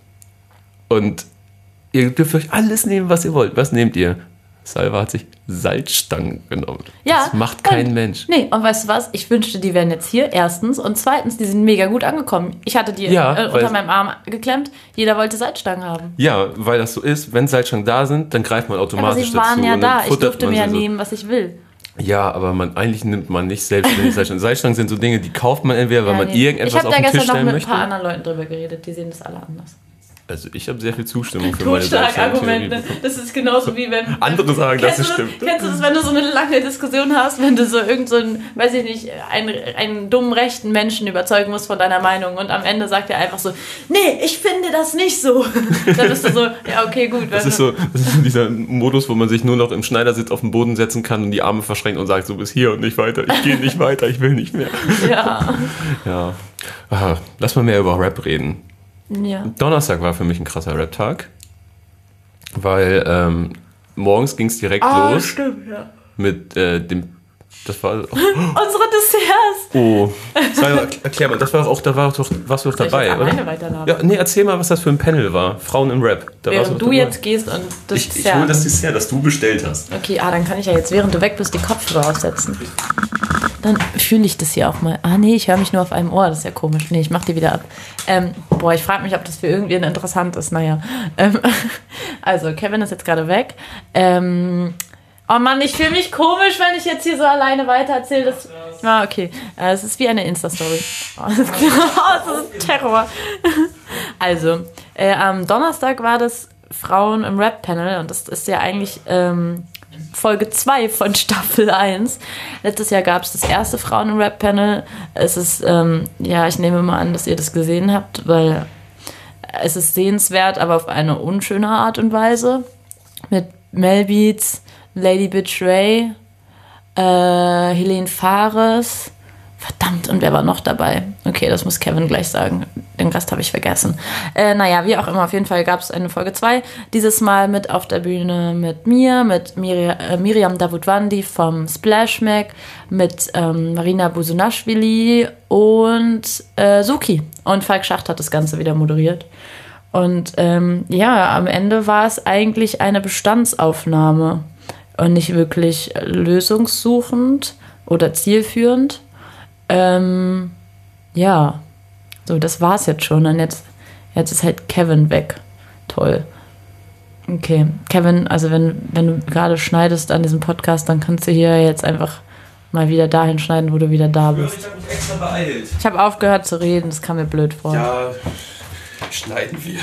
und ihr dürft euch alles nehmen, was ihr wollt. Was nehmt ihr? Salva hat sich Salzstangen genommen. Ja, das macht kein und, Mensch. Nee, und weißt du was? Ich wünschte, die wären jetzt hier, erstens. Und zweitens, die sind mega gut angekommen. Ich hatte die ja, äh, unter meinem Arm geklemmt. Jeder wollte Salzstangen haben. Ja, weil das so ist. Wenn Salzstangen da sind, dann greift man automatisch dazu. Ja, aber sie waren dazu. ja da. Ich durfte mir ja so. nehmen, was ich will. Ja, aber man, eigentlich nimmt man nicht selbstständig Salzstangen. Salzstangen sind so Dinge, die kauft man entweder, weil ja, man nee. irgendetwas auf den Tisch stellen möchte. Ich habe da gestern noch mit ein paar anderen Leuten drüber geredet. Die sehen das alle anders. Also ich habe sehr viel Zustimmung für meine Totschlagargumente. Das ist genauso wie wenn... Andere sagen, dass es stimmt. Kennst du das, wenn du so eine lange Diskussion hast, wenn du so irgend so einen, weiß ich nicht, einen, einen dummen rechten Menschen überzeugen musst von deiner Meinung und am Ende sagt er einfach so, nee, ich finde das nicht so. Dann bist du so, ja okay, gut. Das ist so, das ist so dieser Modus, wo man sich nur noch im Schneidersitz auf den Boden setzen kann und die Arme verschränkt und sagt, so bis hier und nicht weiter. Ich gehe nicht weiter, ich will nicht mehr. Ja. Ja. Aha, lass mal mehr über Rap reden. Ja. Donnerstag war für mich ein krasser Rap-Tag, weil ähm, morgens ging es direkt ah, los stimmt, ja. mit äh, dem, das war oh. unsere Desserts. Oh, mal, erklär mal, das war auch, da war doch, warst du doch dabei, ich oder? Weiterladen? Ja, nee, erzähl mal, was das für ein Panel war. Frauen im Rap. Da während warst du dabei. jetzt gehst und das ich, Dessert. Ich hole das Dessert, das du bestellt hast. Okay, ah, dann kann ich ja jetzt, während du weg bist, die Kopfhörer aufsetzen. Dann fühle ich das hier auch mal. Ah, nee, ich höre mich nur auf einem Ohr. Das ist ja komisch. Nee, ich mach die wieder ab. Ähm, boah, ich frage mich, ob das für irgendwen interessant ist. Naja. Ähm, also, Kevin ist jetzt gerade weg. Ähm, oh Mann, ich fühle mich komisch, wenn ich jetzt hier so alleine weitererzähle. Das, ah, okay. Äh, es ist wie eine Insta-Story. Oh, das ist Terror. Also, äh, am Donnerstag war das Frauen im Rap-Panel. Und das ist ja eigentlich... Ähm, Folge zwei von Staffel eins. Letztes Jahr gab es das erste Frauen im Rap-Panel. Es ist, ähm, ja, ich nehme mal an, dass ihr das gesehen habt, weil es ist sehenswert, aber auf eine unschöne Art und Weise. Mit Mel Beats, Lady Bitch Ray, äh, Helene Fares, Verdammt, und wer war noch dabei? Okay, das muss Kevin gleich sagen. Den Rest habe ich vergessen. Äh, naja, wie auch immer, auf jeden Fall gab es eine Folge zwei. Dieses Mal mit auf der Bühne mit mir, mit Mir- äh, Miriam Davutwandi vom Splash Mag, mit ähm, Marina Busunashvili und äh, Suki. Und Falk Schacht hat das Ganze wieder moderiert. Und ähm, ja, am Ende war es eigentlich eine Bestandsaufnahme und nicht wirklich lösungssuchend oder zielführend. Ähm, ja, so, das war's jetzt schon. Und jetzt, jetzt ist halt Kevin weg. Toll. Okay, Kevin, also wenn, wenn du gerade schneidest an diesem Podcast, dann kannst du hier jetzt einfach mal wieder dahin schneiden, wo du wieder da bist. Ich habe mich extra beeilt. Ich habe aufgehört zu reden, das kam mir blöd vor. Ja, schneiden wir.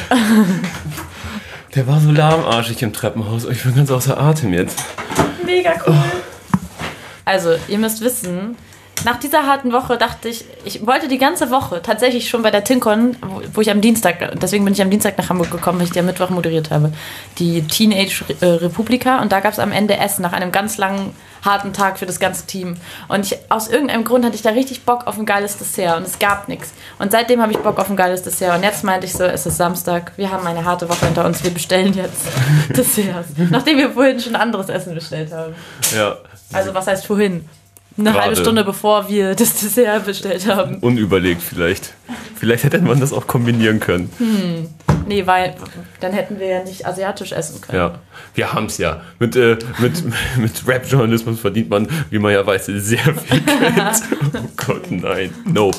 Der war so lahmarschig im Treppenhaus. Ich bin ganz außer Atem jetzt. Mega cool. Also, ihr müsst wissen, nach dieser harten Woche dachte ich, ich wollte die ganze Woche tatsächlich schon bei der TinCon, wo, wo ich am Dienstag, deswegen bin ich am Dienstag nach Hamburg gekommen, weil ich die am Mittwoch moderiert habe, die Teenage Republika, und da gab es am Ende Essen nach einem ganz langen, harten Tag für das ganze Team. Und ich, aus irgendeinem Grund hatte ich da richtig Bock auf ein geiles Dessert und es gab nichts. Und seitdem habe ich Bock auf ein geiles Dessert. Und jetzt meinte ich so, es ist Samstag, wir haben eine harte Woche hinter uns, wir bestellen jetzt Desserts. Nachdem wir vorhin schon anderes Essen bestellt haben. Ja. Also was heißt vorhin? Eine Gerade. halbe Stunde bevor wir das Dessert bestellt haben. Unüberlegt vielleicht. Vielleicht hätte man das auch kombinieren können. Hm. Nee, weil dann hätten wir ja nicht asiatisch essen können. Ja, wir haben es ja. Mit, äh, mit, mit Rap-Journalismus verdient man, wie man ja weiß, sehr viel Geld. Oh Gott, nein. Nope.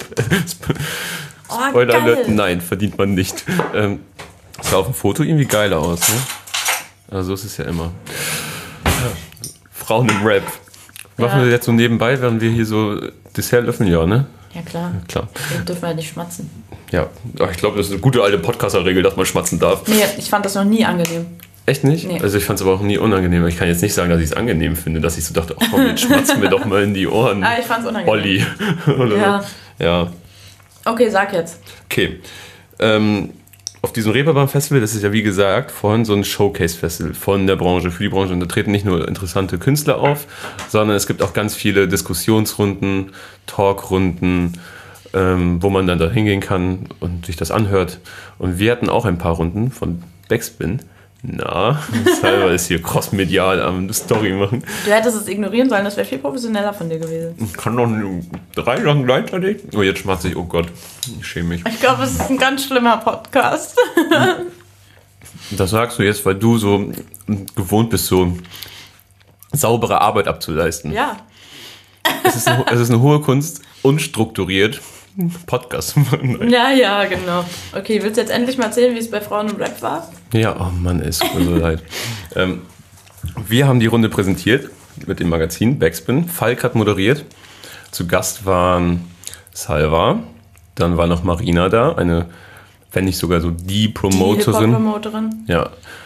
Oh, Spoiler geil. Alert, nein, verdient man nicht. Ähm, sah auf dem Foto irgendwie geiler aus, ne? Also so ist es ja immer. Ja. Frauen im Rap. Machen Ja. wir jetzt so nebenbei, während wir hier so Dessert löffeln, ja, ne? Ja, klar. Klar. Wir dürfen ja nicht schmatzen. Ja, Ach, ich glaube, das ist eine gute alte Podcaster-Regel, dass man schmatzen darf. Nee, ich fand das noch nie angenehm. Echt nicht? Nee. Also ich fand es aber auch nie unangenehm. Ich kann jetzt nicht sagen, dass ich es angenehm finde, dass ich so dachte, ach komm, jetzt schmatzen wir doch mal in die Ohren. Ah, ich fand's unangenehm. Olli. Oder Ja. so. Ja. Okay, sag jetzt. Okay. Ähm, auf diesem Reeperbahn-Festival, das ist ja wie gesagt vorhin so ein Showcase-Festival von der Branche, für die Branche. Und da treten nicht nur interessante Künstler auf, sondern es gibt auch ganz viele Diskussionsrunden, Talkrunden, ähm, wo man dann da hingehen kann und sich das anhört. Und wir hatten auch ein paar Runden von Backspin. Na, Salva ist hier crossmedial am Story machen. Du hättest es ignorieren sollen, das wäre viel professioneller von dir gewesen. Ich kann noch drei Sachen gleichzeitig. Oh, jetzt schmatze ich, oh Gott, ich schäme mich. Ich glaube, es ist ein ganz schlimmer Podcast. Das sagst du jetzt, weil du so gewohnt bist, so saubere Arbeit abzuleisten. Ja. Es ist eine, es ist eine hohe Kunst, unstrukturiert Podcast. Ja, ja, genau. Okay, willst du jetzt endlich mal erzählen, wie es bei Frauen im Rap war? Ja, oh Mann, ist mir so leid. Ähm, wir haben die Runde präsentiert mit dem Magazin Backspin. Falk hat moderiert. Zu Gast waren Salva, dann war noch Marina da, eine, wenn nicht sogar so die Promoterin. Die Hip-Hop-Promoterin. Ja.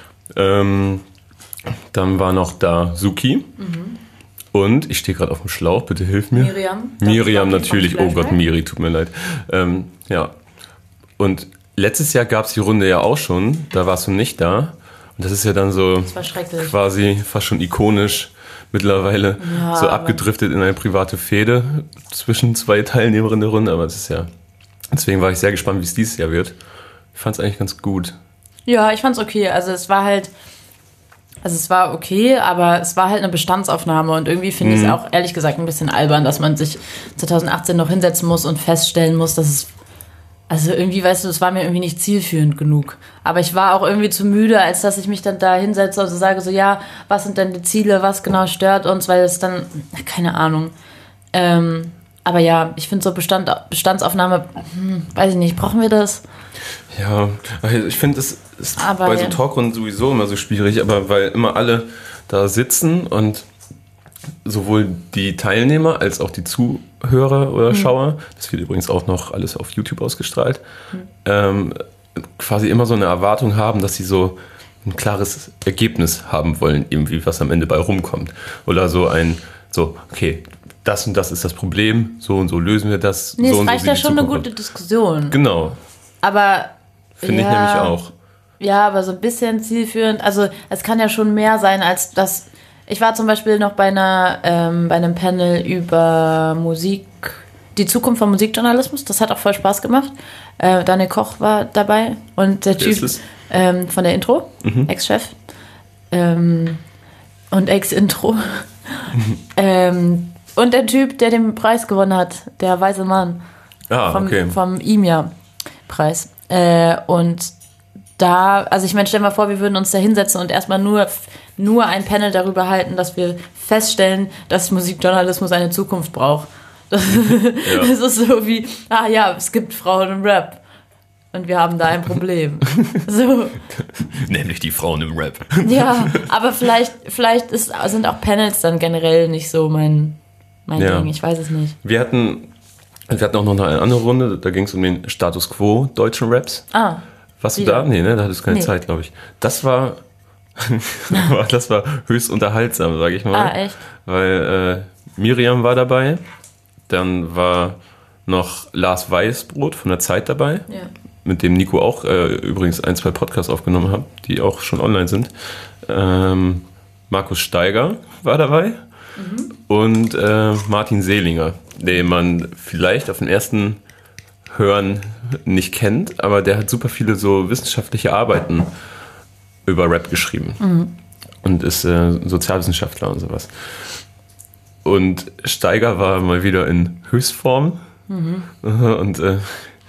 Ähm, dann war noch da Suki. Mhm. Und ich stehe gerade auf dem Schlauch, bitte hilf mir. Miriam. Miriam natürlich. Oh Gott, Miri, tut mir leid. Ähm, ja. Und letztes Jahr gab es die Runde ja auch schon. Da warst du nicht da. Und das ist ja dann so Das war schrecklich. quasi fast schon ikonisch mittlerweile Ja, so aber- abgedriftet in eine private Fehde zwischen zwei Teilnehmerinnen der Runde. Aber das ist ja... Deswegen war ich sehr gespannt, wie es dieses Jahr wird. Ich fand es eigentlich ganz gut. Ja, ich fand's okay. Also es war halt, also es war okay, aber es war halt eine Bestandsaufnahme und irgendwie finde ich es auch ehrlich gesagt ein bisschen albern, dass man sich zwanzig achtzehn noch hinsetzen muss und feststellen muss, dass es, also irgendwie, weißt du, es war mir irgendwie nicht zielführend genug. Aber ich war auch irgendwie zu müde, als dass ich mich dann da hinsetze und so sage so, ja, was sind denn die Ziele, was genau stört uns, weil es dann, keine Ahnung. Ähm, aber ja, ich finde so Bestand, Bestandsaufnahme, hm, weiß ich nicht, brauchen wir das? Ja, also ich finde, es ist Aber bei so ja. Talkrunden sowieso immer so schwierig, aber weil immer alle da sitzen und sowohl die Teilnehmer als auch die Zuhörer oder Schauer, das wird übrigens auch noch alles auf YouTube ausgestrahlt, ähm, quasi immer so eine Erwartung haben, dass sie so ein klares Ergebnis haben wollen, irgendwie, was am Ende bei rumkommt. Oder so ein, so, okay, das und das ist das Problem, so und so lösen wir das. Nee, so es und reicht so ja sieht die schon eine Zukunft gute Diskussion. aus. Genau, Aber finde ja, ich nämlich auch. Ja, aber so ein bisschen zielführend. Also es kann ja schon mehr sein als das. Ich war zum Beispiel noch bei einer ähm, bei einem Panel über Musik die Zukunft vom Musikjournalismus. Das hat auch voll Spaß gemacht. Äh, Daniel Koch war dabei und der Typ ähm, von der Intro, mhm. Ex-Chef ähm, und Ex-Intro. Mhm. ähm, und der Typ, der den Preis gewonnen hat, der weise Mann ah, vom, okay. vom I M I A-Preis. Äh, und da, also ich meine, stell dir mal vor, wir würden uns da hinsetzen und erstmal nur, nur ein Panel darüber halten, dass wir feststellen, dass Musikjournalismus eine Zukunft braucht. Das, ja. das ist so wie, ah ja, es gibt Frauen im Rap. Und wir haben da ein Problem. So. Nämlich die Frauen im Rap. Ja, aber vielleicht, vielleicht ist, sind auch Panels dann generell nicht so mein, mein ja. Ding. Ich weiß es nicht. Wir hatten, wir hatten auch noch eine andere Runde, da ging es um den Status Quo deutschen Raps. Ah. Warst du da? Nee, ne? Da hattest du keine nee. Zeit, glaube ich. Das war, das war höchst unterhaltsam, sage ich mal. Ah, echt? Weil äh, Miriam war dabei, dann war noch Lars Weißbrot von der Zeit dabei, ja. mit dem Nico auch äh, übrigens ein, zwei Podcasts aufgenommen hat, die auch schon online sind. Ähm, Markus Steiger war dabei mhm. und äh, Martin Seelinger, den man vielleicht auf den ersten Hören nicht kennt, aber der hat super viele so wissenschaftliche Arbeiten über Rap geschrieben mhm. und ist äh, Sozialwissenschaftler und sowas. Und Steiger war mal wieder in Höchstform mhm. und äh,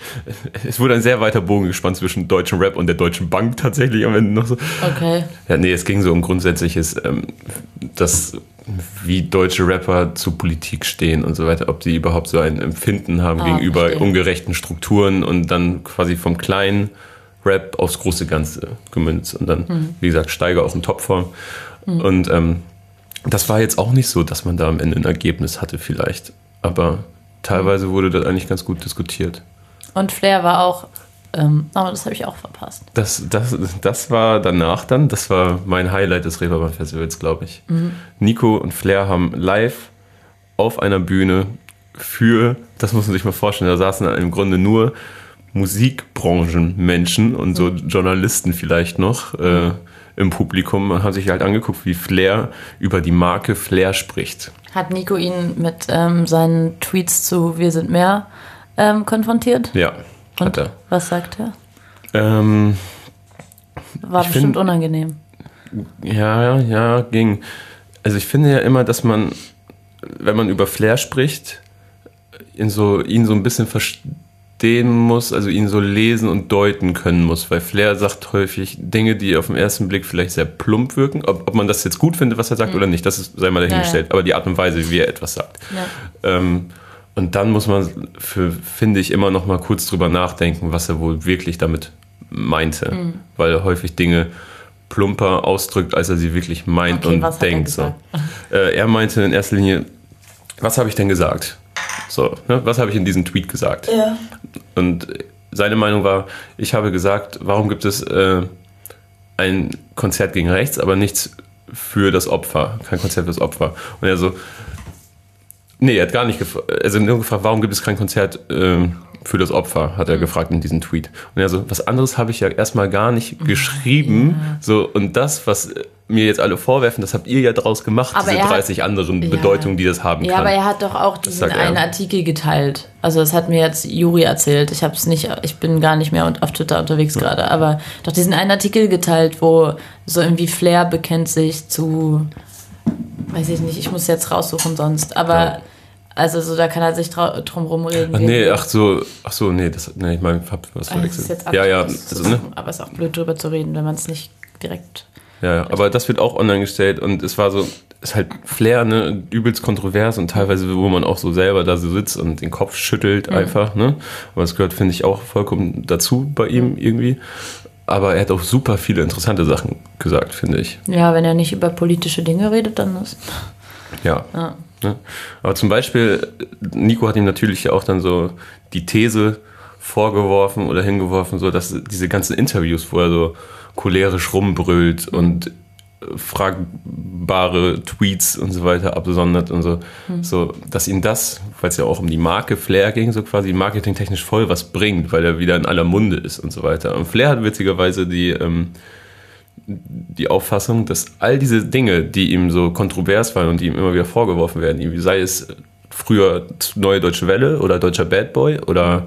es wurde ein sehr weiter Bogen gespannt zwischen deutschem Rap und der Deutschen Bank tatsächlich am Ende noch so. Okay. Ja, nee, es ging so um Grundsätzliches, ähm, dass wie deutsche Rapper zu Politik stehen und so weiter, ob die überhaupt so ein Empfinden haben ah, gegenüber verstehe. ungerechten Strukturen und dann quasi vom kleinen Rap aufs große Ganze gemünzt und dann, mhm. wie gesagt, Steiger auch in Topform. Mhm. Und ähm, das war jetzt auch nicht so, dass man da am Ende ein Ergebnis hatte vielleicht, aber teilweise wurde das eigentlich ganz gut diskutiert. Und Flair war auch, ähm, aber das habe ich auch verpasst. Das, das, das war danach dann, das war mein Highlight des Reeperbahn-Festivals, glaube ich. Mhm. Nico und Flair haben live auf einer Bühne für, das muss man sich mal vorstellen, da saßen im Grunde nur Musikbranchenmenschen und so mhm. Journalisten vielleicht noch äh, im Publikum und haben sich halt angeguckt, wie Flair über die Marke Flair spricht. Hat Nico ihn mit ähm, seinen Tweets zu Wir sind mehr ähm, konfrontiert? Ja, und hat er. Was sagt er? Ähm, War bestimmt find, unangenehm. Ja, ja, ging. Also ich finde ja immer, dass man, wenn man über Flair spricht, ihn so, ihn so ein bisschen verstehen muss, also ihn so lesen und deuten können muss, weil Flair sagt häufig Dinge, die auf den ersten Blick vielleicht sehr plump wirken. Ob, ob man das jetzt gut findet, was er sagt mhm. oder nicht, das ist, sei mal dahingestellt. Ja, ja. Aber die Art und Weise, wie er etwas sagt. Ja. Ähm, und dann muss man, für, finde ich, immer noch mal kurz drüber nachdenken, was er wohl wirklich damit meinte. Mhm. Weil er häufig Dinge plumper ausdrückt, als er sie wirklich meint okay, und denkt. Er, so. äh, er meinte in erster Linie, was habe ich denn gesagt? So, ne? Was habe ich in diesem Tweet gesagt? Ja. Und seine Meinung war, ich habe gesagt, warum gibt es äh, ein Konzert gegen rechts, aber nichts für das Opfer, kein Konzert für das Opfer. Und er so, nee, er hat gar nicht gefragt, also nur gefragt, warum gibt es kein Konzert äh, für das Opfer, hat er mhm. gefragt in diesem Tweet. Und er so, was anderes habe ich ja erstmal gar nicht geschrieben. Ja. So, und das, was mir jetzt alle vorwerfen, das habt ihr ja draus gemacht, aber diese dreißig hat, anderen ja. Bedeutungen, die das haben ja, kann. Ja, aber er hat doch auch diesen einen Artikel geteilt. Also das hat mir jetzt Juri erzählt. Ich hab's nicht, ich bin gar nicht mehr auf Twitter unterwegs ja. gerade, aber doch diesen einen Artikel geteilt, wo so irgendwie Flair bekennt sich zu, weiß ich nicht, ich muss jetzt raussuchen sonst, aber ja. also so, da kann er sich trau- drum rumreden. Ach nee, ach so, ach so, nee, das, nee, ich meine, ich hab was verwechselt. Ja, ja, also, ne? Aber es ist auch blöd drüber zu reden, wenn man es nicht direkt... Ja, ja, aber das wird auch online gestellt und es war so, ist halt Flair, ne, übelst kontrovers und teilweise, wo man auch so selber da so sitzt und den Kopf schüttelt mhm. einfach, ne, aber das gehört, finde ich, auch vollkommen dazu bei ihm irgendwie, aber er hat auch super viele interessante Sachen gesagt, finde ich. Ja, wenn er nicht über politische Dinge redet, dann ist... Ja. ja. Ne? Aber zum Beispiel, Nico hat ihm natürlich auch dann so die These vorgeworfen oder hingeworfen, so dass diese ganzen Interviews, wo er so cholerisch rumbrüllt und fragbare Tweets und so weiter absondert und so, mhm. so, dass ihm das, weil es ja auch um die Marke Flair ging, so quasi marketingtechnisch voll was bringt, weil er wieder in aller Munde ist und so weiter. Und Flair hat witzigerweise die, ähm, die Auffassung, dass all diese Dinge, die ihm so kontrovers waren und die ihm immer wieder vorgeworfen werden, sei es früher Neue Deutsche Welle oder Deutscher Bad Boy oder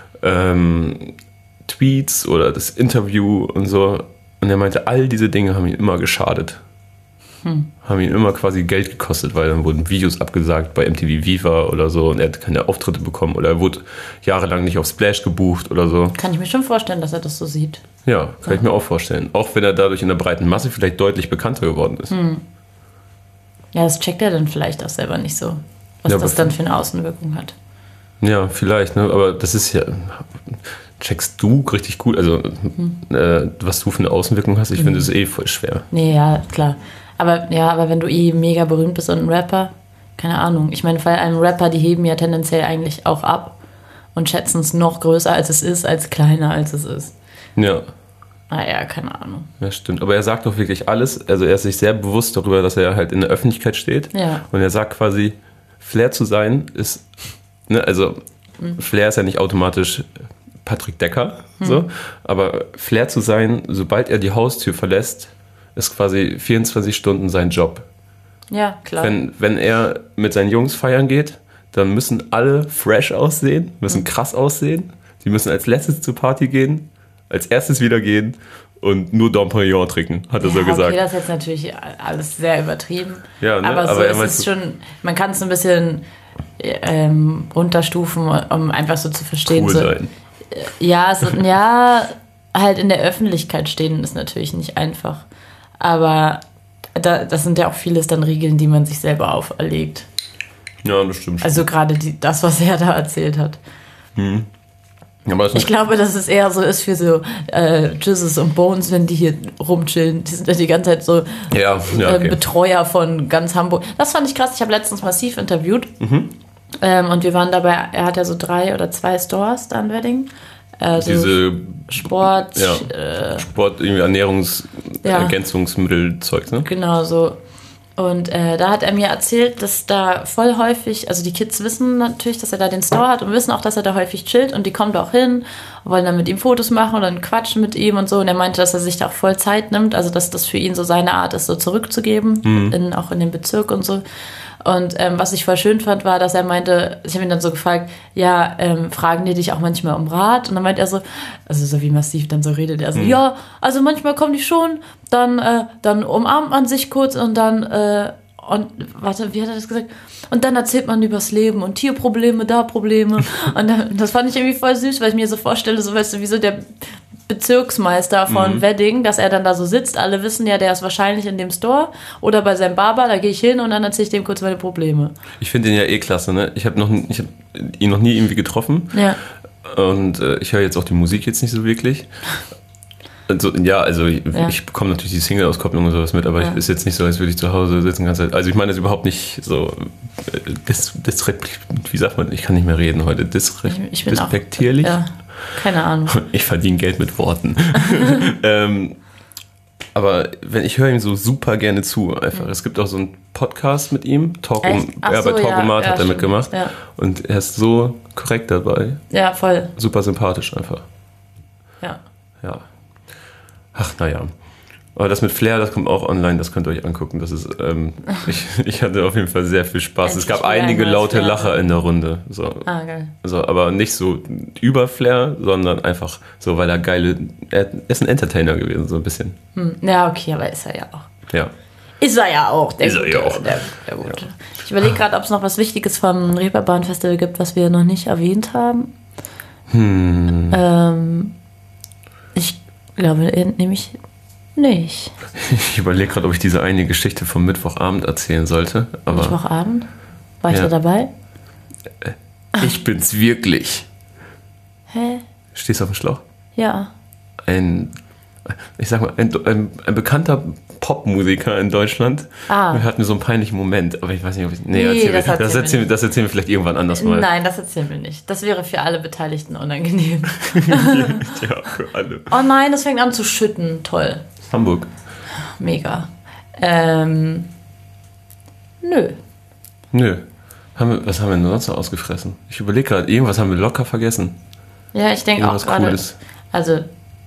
ähm, Tweets oder das Interview und so. Und er meinte, all diese Dinge haben ihm immer geschadet. Hm. Haben ihn immer quasi Geld gekostet, weil dann wurden Videos abgesagt bei M T V Viva oder so und er hat keine Auftritte bekommen oder er wurde jahrelang nicht auf Splash gebucht oder so. Kann ich mir schon vorstellen, dass er das so sieht. Ja, kann ja. ich mir auch vorstellen. Auch wenn er dadurch in der breiten Masse vielleicht deutlich bekannter geworden ist. Hm. Ja, das checkt er dann vielleicht auch selber nicht so, was ja, das dann für eine Außenwirkung hat. Ja, vielleicht, ne? Aber das ist ja... Checkst du richtig gut, also hm. äh, was du für eine Außenwirkung hast? Ich hm. finde es eh voll schwer. Nee, ja, klar. Aber ja, aber wenn du eh mega berühmt bist und ein Rapper, keine Ahnung. Ich meine, vor allem Rapper, die heben ja tendenziell eigentlich auch ab und schätzen es noch größer, als es ist, als kleiner, als es ist. Ja. Naja, keine Ahnung. Ja, stimmt. Aber er sagt doch wirklich alles. Also er ist sich sehr bewusst darüber, dass er halt in der Öffentlichkeit steht. Ja. Und er sagt quasi, Flair zu sein ist, ne, also mhm. Flair ist ja nicht automatisch Patrick Decker, mhm. so. Aber Flair zu sein, sobald er die Haustür verlässt, ist quasi vierundzwanzig Stunden sein Job. Ja, klar. Wenn, wenn er mit seinen Jungs feiern geht, dann müssen alle fresh aussehen, müssen mhm. krass aussehen. Die müssen als letztes zur Party gehen, als erstes wieder gehen und nur Dom Perignon trinken, hat er ja, so gesagt. Okay, das ist jetzt natürlich alles sehr übertrieben. Ja, ne? Aber so aber ist es schon, man kann es ein bisschen ähm, runterstufen, um einfach so zu verstehen. Cool so, sein. Ja, so, ja, halt in der Öffentlichkeit stehen ist natürlich nicht einfach. Aber da, das sind ja auch vieles dann Regeln, die man sich selber auferlegt. Ja, das stimmt. Also gerade die, das, was er da erzählt hat. Hm. Ja, ich glaube, dass es eher so ist für so äh, Jesus und Bones, wenn die hier rumchillen. Die sind ja die ganze Zeit so ja, ja, okay. äh, Betreuer von ganz Hamburg. Das fand ich krass. Ich habe letztens Massiv interviewt. Mhm. Ähm, und wir waren dabei, er hat ja so drei oder zwei Stores da in Wedding. Äh, so Diese Sport, ja, äh, Sport, irgendwie Ernährungsergänzungsmittelzeug, ja. ne? Genau, so. Und äh, da hat er mir erzählt, dass da voll häufig, also die Kids wissen natürlich, dass er da den Store hat und wissen auch, dass er da häufig chillt und die kommen da auch hin und wollen dann mit ihm Fotos machen und dann quatschen mit ihm und so. Und er meinte, dass er sich da auch voll Zeit nimmt, also dass das für ihn so seine Art ist, so zurückzugeben, mhm. in, auch in den Bezirk und so. Und ähm, was ich voll schön fand, war, dass er meinte, ich habe ihn dann so gefragt, ja, ähm, fragen die dich auch manchmal um Rat? Und dann meint er so, also so wie Massiv dann so redet, er so, mhm. ja, also manchmal kommen die schon, dann, äh, dann umarmt man sich kurz und dann, äh, und warte, wie hat er das gesagt? Und dann erzählt man übers Leben und hier Probleme, da Probleme. Und dann, das fand ich irgendwie voll süß, weil ich mir so vorstelle, so weißt du, wie so der Bezirksmeister von mhm. Wedding, dass er dann da so sitzt. Alle wissen ja, der ist wahrscheinlich in dem Store oder bei seinem Barber, da gehe ich hin und dann erzähle ich dem kurz meine Probleme. Ich finde den ja eh klasse, ne? Ich habe noch, ich hab ihn noch nie irgendwie getroffen. Ja. Und äh, ich höre jetzt auch die Musik jetzt nicht so wirklich. Also, ja, also ich, ja. ich bekomme natürlich die Single-Auskopplung und sowas mit, aber ja. ich ist jetzt nicht so, als würde ich zu Hause sitzen die ganze Zeit. Also ich meine das überhaupt nicht so dis, dis, wie sagt man, ich kann nicht mehr reden heute, dis, ich bin dispektierlich. Auch, ja. Keine Ahnung. Ich verdiene Geld mit Worten. ähm, aber wenn ich höre ihm so super gerne zu. Einfach. Mhm. Es gibt auch so einen Podcast mit ihm. Talk um, ja, so, bei Talkomat ja, hat ja, er stimmt. mitgemacht. Ja. Und er ist so korrekt dabei. Ja, voll. Super sympathisch einfach. Ja. Ja. Ach, naja. Aber das mit Flair, das kommt auch online, das könnt ihr euch angucken. Das ist, ähm, ich, ich hatte auf jeden Fall sehr viel Spaß. Endlich es gab einige laute Flair. Lacher in der Runde. So. Ah, geil. Also, aber nicht so über Flair, sondern einfach so, weil er geile, er ist ein Entertainer gewesen, so ein bisschen. Hm. Ja, okay, aber ist er ja auch. Ja. Ist er ja auch. Der ist Gute, er ja auch. Der, der Gute. Ja. Ich überlege gerade, ob es noch was Wichtiges vom Reeperbahn Festival gibt, was wir noch nicht erwähnt haben. Hm. Ähm, ich glaube, nämlich nicht. Ich überlege gerade, ob ich diese eine Geschichte vom Mittwochabend erzählen sollte. Aber Mittwochabend? War ich ja. da dabei? Ich bin's wirklich. Hä? Stehst du auf dem Schlauch? Ja. Ein, ich sag mal, ein, ein, ein bekannter Popmusiker in Deutschland. Ah. Wir hatten so einen peinlichen Moment, aber ich weiß nicht, ob ich. Nee, nee erzähl das, wir, das, erzählen wir, das erzählen wir vielleicht irgendwann anders mal. Nein, das erzählen wir nicht. Das wäre für alle Beteiligten unangenehm. Ja, für alle. Oh nein, das fängt an zu schütten. Toll. Hamburg. Mega. Ähm, nö. Nö. Haben wir, was haben wir denn sonst noch ausgefressen? Ich überlege gerade, irgendwas haben wir locker vergessen. Ja, ich denke auch gerade. Cooles. Also.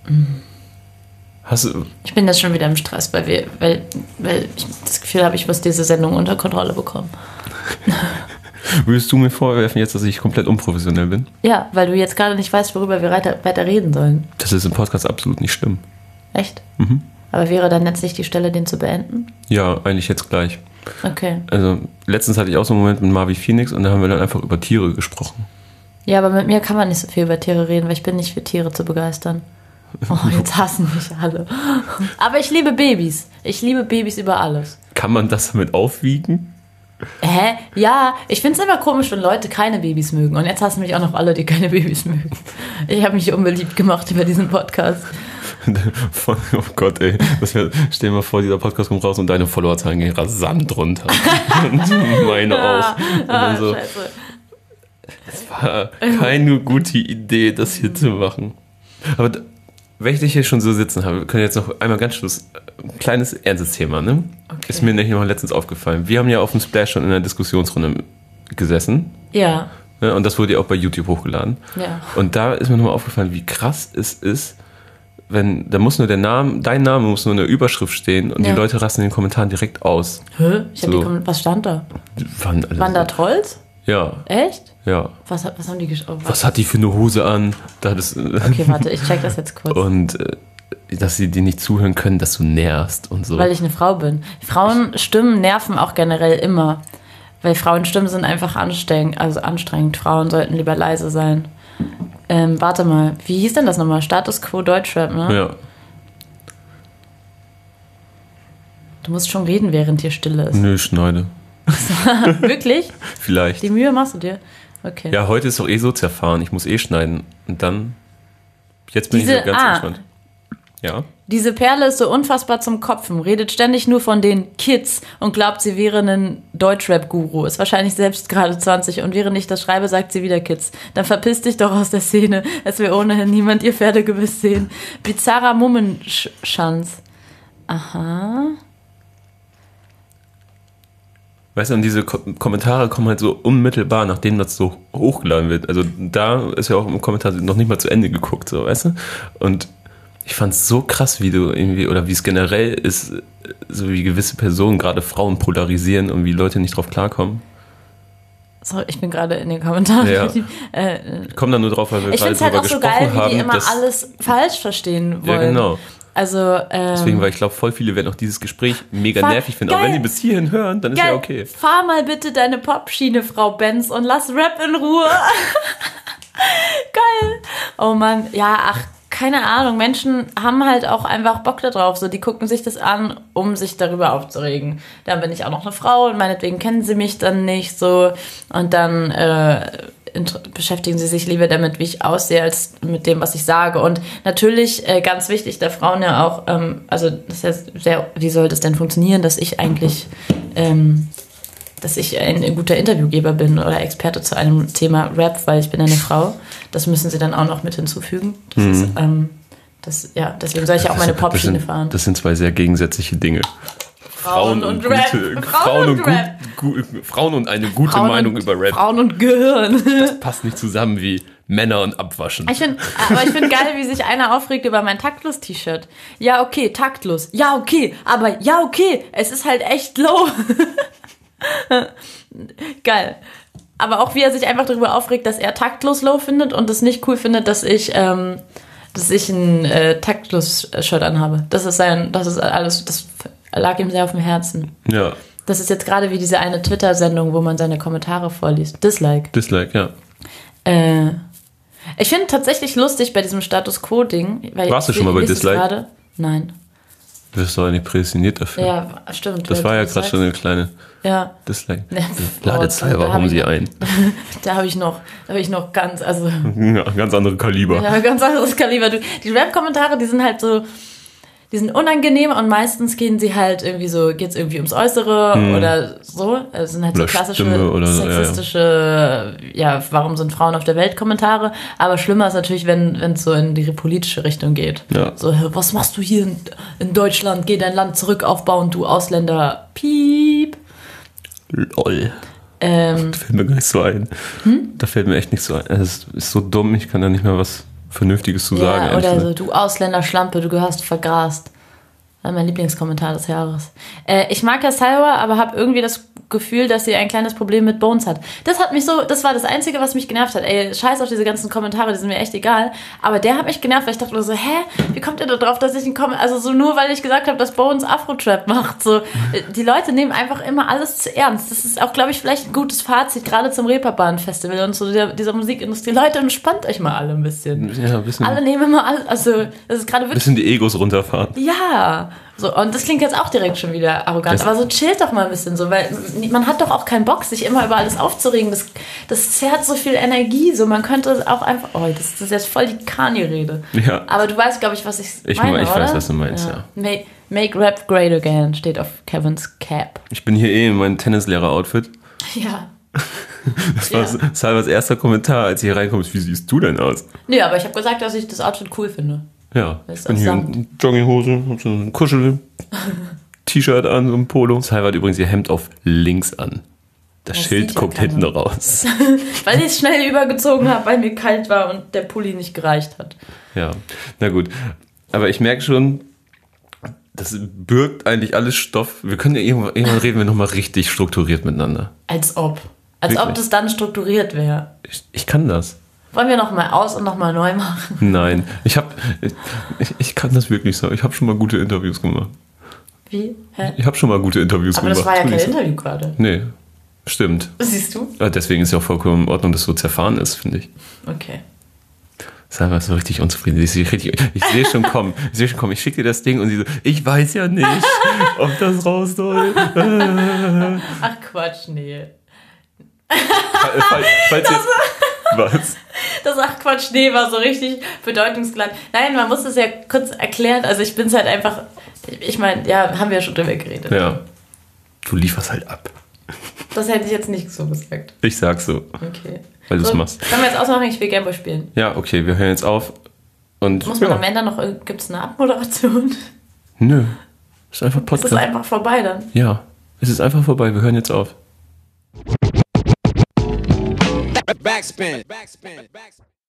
Hast du. Ich bin jetzt schon wieder im Stress, weil, wir, weil, weil ich das Gefühl habe, ich muss diese Sendung unter Kontrolle bekommen. Würdest du mir vorwerfen jetzt, dass ich komplett unprofessionell bin? Ja, weil du jetzt gerade nicht weißt, worüber wir weiter, weiter reden sollen. Das ist im Podcast absolut nicht schlimm. Echt? Mhm. Aber wäre dann jetzt nicht die Stelle, den zu beenden? Ja, eigentlich jetzt gleich. Okay. Also letztens hatte ich auch so einen Moment mit Marvi Phoenix und da haben wir dann einfach über Tiere gesprochen. Ja, aber mit mir kann man nicht so viel über Tiere reden, weil ich bin nicht für Tiere zu begeistern. Oh, jetzt hassen mich alle. Aber ich liebe Babys. Ich liebe Babys über alles. Kann man das damit aufwiegen? Hä? Ja, ich finde es immer komisch, wenn Leute keine Babys mögen. Und jetzt hassen mich auch noch alle, die keine Babys mögen. Ich habe mich unbeliebt gemacht über diesen Podcast. Oh Gott, ey. Das wär, stell dir mal vor, dieser Podcast kommt raus und deine Followerzahlen gehen rasant runter. Und meine auch. Und dann so, Scheiße. Es war keine gute Idee, das hier zu machen. Aber da, wenn ich dich hier schon so sitzen habe, können wir jetzt noch einmal ganz Schluss, ein kleines ernstes Thema, ne? Okay. Ist mir nämlich noch letztens aufgefallen. Wir haben ja auf dem Splash schon in einer Diskussionsrunde gesessen. Ja. Ne? Und das wurde ja auch bei YouTube hochgeladen. Ja. Und da ist mir nochmal aufgefallen, wie krass es ist, wenn, da muss nur der Name, dein Name muss nur in der Überschrift stehen und ja. die Leute rasten in den Kommentaren direkt aus. Hä? Ich hab so. die Kom- was stand da? Waren, also, Waren da Trolls? Ja. Echt? Ja. Was, was haben die geschrieben? Was, was hat die für eine Hose an? Da das, okay, warte, ich check das jetzt kurz. Und äh, dass sie dir nicht zuhören können, dass du nervst und so. Weil ich eine Frau bin. Frauenstimmen nerven auch generell immer. Weil Frauenstimmen sind einfach anstrengend. Also anstrengend. Frauen sollten lieber leise sein. Ähm, warte mal, wie hieß denn das nochmal? Status Quo Deutschrap, ne? Ja. Du musst schon reden, während hier Stille ist. Nö, schneide. Wirklich? Vielleicht. Die Mühe machst du dir? Okay. Ja, heute ist doch eh so zerfahren. Ich muss eh schneiden. Und dann... Jetzt bin Diese, ich so ganz ah, entspannt. Ja? Diese Perle ist so unfassbar zum Kopfen, redet ständig nur von den Kids und glaubt, sie wäre ein Deutschrap-Guru. Ist wahrscheinlich selbst gerade zwanzig und während ich das schreibe, sagt sie wieder Kids. Dann verpiss dich doch aus der Szene. Es will ohnehin niemand ihr Pferdegebiss sehen. Bizarrer Mummenschanz. Aha... Weißt du, und diese Ko- Kommentare kommen halt so unmittelbar, nachdem das so hochgeladen wird. Also da ist ja auch im Kommentar noch nicht mal zu Ende geguckt, so, weißt du? Und ich fand's so krass, wie du irgendwie, oder wie es generell ist, so wie gewisse Personen, gerade Frauen, polarisieren und wie Leute nicht drauf klarkommen. Sorry, ich bin gerade in den Kommentaren. Ja. äh, ich komme da nur drauf, weil wir gerade drüber halt gesprochen haben. Ich finde es halt auch so geil, haben, wie die immer alles falsch verstehen wollen. Ja, genau. Also, ähm, Deswegen, weil ich glaube, voll viele werden auch dieses Gespräch mega fahr, nervig finden. Aber wenn die bis hierhin hören, dann ist geil. Ja okay. Fahr mal bitte deine Popschiene, Frau Benz, und lass Rap in Ruhe. Geil. Oh Mann, ja, ach, keine Ahnung. Menschen haben halt auch einfach Bock da drauf. So, die gucken sich das an, um sich darüber aufzuregen. Dann bin ich auch noch eine Frau und meinetwegen kennen sie mich dann nicht so. Und dann äh, beschäftigen sie sich lieber damit, wie ich aussehe, als mit dem, was ich sage. Und natürlich, äh, ganz wichtig, der Frauen ja auch, ähm, also das ist ja sehr, wie soll das denn funktionieren, dass ich eigentlich, ähm, dass ich ein, ein guter Interviewgeber bin oder Experte zu einem Thema Rap, weil ich bin eine Frau. Das müssen sie dann auch noch mit hinzufügen. Das mhm. ist, ähm, das, ja, deswegen soll ich ja auch meine Popschiene fahren. Das sind zwei sehr gegensätzliche Dinge. Frauen, Frauen und, und Rap. Gute, Frauen, Frauen, und, und Rap. Gut, gu, Frauen und eine gute Frauen Meinung und, über Rap. Frauen und Gehirn. Das passt nicht zusammen wie Männer und Abwaschen. Ich find, aber ich finde geil, wie sich einer aufregt über mein Taktlos-T-Shirt. Ja, okay, taktlos. Ja, okay, aber ja, okay, es ist halt echt low. Geil. Aber auch wie er sich einfach darüber aufregt, dass er taktlos low findet und es nicht cool findet, dass ich, ähm, dass ich ein äh, taktlos-Shirt anhabe. Das ist sein, das ist alles, das lag ihm sehr auf dem Herzen. Ja. Das ist jetzt gerade wie diese eine Twitter-Sendung, wo man seine Kommentare vorliest. Dislike. Dislike, ja. Äh, ich finde tatsächlich lustig bei diesem Status Quo-Ding. Weil Warst du schon mal bei Dislike? Grade, nein. Du wirst doch nicht prädestiniert dafür. Ja, stimmt. Das war ja gerade schon eine kleine ja. Dislike. Ja, Ladezeit, warum sie ein? Da habe ich noch, da habe ich noch ganz, also ja, ganz andere Kaliber. Ja, ganz anderes Kaliber. Du, die Rap-Kommentare, die sind halt so, die sind unangenehm und meistens gehen sie halt irgendwie so, geht's irgendwie ums Äußere hm. oder so. Also sind halt oder so klassische oder sexistische, ja, ja. ja, warum sind Frauen auf der Welt Kommentare. Aber schlimmer ist natürlich, wenn es so in die politische Richtung geht. Ja. So, was machst du hier in, in Deutschland? Geh dein Land zurück aufbauen, du Ausländer. Piep. Lol. Ähm, da fällt mir gar nicht so ein. Hm? Da fällt mir echt nicht so ein. Es ist so dumm, ich kann da nicht mehr was Vernünftiges zu ja, sagen. Oder so, du Ausländer-Schlampe, du gehörst vergrast. Das war mein Lieblingskommentar des Jahres. Äh, ich mag ja Salwa, aber habe irgendwie das Gefühl, dass sie ein kleines Problem mit Bones hat. Das hat mich so, das war das Einzige, was mich genervt hat. Ey, scheiß auf diese ganzen Kommentare, die sind mir echt egal. Aber der hat mich genervt, weil ich dachte nur so, hä, wie kommt ihr da drauf, dass ich einen Kommentar, also so nur, weil ich gesagt habe, dass Bones Afro-Trap macht. So, die Leute nehmen einfach immer alles zu ernst. Das ist auch, glaube ich, vielleicht ein gutes Fazit, gerade zum Reeperbahn-Festival und so dieser, dieser Musikindustrie. Leute, entspannt euch mal alle ein bisschen. Ja, ein bisschen. Alle nehmen immer alles, also, das ist gerade wirklich. Ein bisschen die Egos runterfahren. Ja. So, und das klingt jetzt auch direkt schon wieder arrogant, das aber so chillt doch mal ein bisschen so, weil man hat doch auch keinen Bock, sich immer über alles aufzuregen. Das, das zerrt so viel Energie, so man könnte auch einfach, oh, das, das ist jetzt voll die Kanye-Rede. Ja. Aber du weißt, glaube ich, was ich, ich meine, Ich oder? weiß, was du meinst, ja. ja. Make, make Rap great again steht auf Kevins Cap. Ich bin hier eh in meinem Tennislehrer-Outfit. Ja. Das war ja. Salvas erster Kommentar, als ich hier reinkomme, wie siehst du denn aus? Nee, aber ich habe gesagt, dass ich das Outfit cool finde. Ja, ich bin hier in Jogginghose, hab so ein Kuschel-T-Shirt an, so ein Polo. Salva hat übrigens ihr Hemd auf links an. Das, das Schild guckt ja hinten raus. Weil ich es schnell übergezogen habe, weil mir kalt war und der Pulli nicht gereicht hat. Ja, na gut. Aber ich merke schon, das birgt eigentlich alles Stoff. Wir können ja irgendwann, irgendwann reden wir nochmal richtig strukturiert miteinander. Als ob. Als Wirklich? Ob das dann strukturiert wäre. Ich, ich kann das. Wollen wir nochmal aus und nochmal neu machen? Nein, ich, hab, ich, ich kann das wirklich so. Ich habe schon mal gute Interviews gemacht. Wie? Hä? Ich habe schon mal gute Interviews Aber gemacht. Aber das war ja kein Interview gerade. Nee, stimmt. Siehst du? Ja, deswegen ist ja auch vollkommen in Ordnung, dass so zerfahren ist, finde ich. Okay. Salva ist so richtig unzufrieden. Ich sehe ich sehe schon kommen. Ich sehe schon kommen. Ich schicke dir das Ding und sie so, ich weiß ja nicht, ob das raus soll. Ach Quatsch, nee. Falls, falls jetzt, was? Das Ach Quatsch, nee, war so richtig bedeutungsgleich. Nein, man muss es ja kurz erklären. Also ich bin es halt einfach, ich meine, ja, haben wir ja schon drüber geredet. Ja, du lieferst halt ab. Das hätte ich jetzt nicht so gesagt. Ich sag's so. Okay. Weil du es so, machst. Können wir jetzt ausmachen, ich will Gameboy spielen. Ja, okay, wir hören jetzt auf. Und muss man ja. am Ende noch, gibt es eine Abmoderation? Nö, ist einfach Podcast. Es ist einfach vorbei dann. Ja, es ist einfach vorbei, wir hören jetzt auf. Backspin. Backspin. Backspin.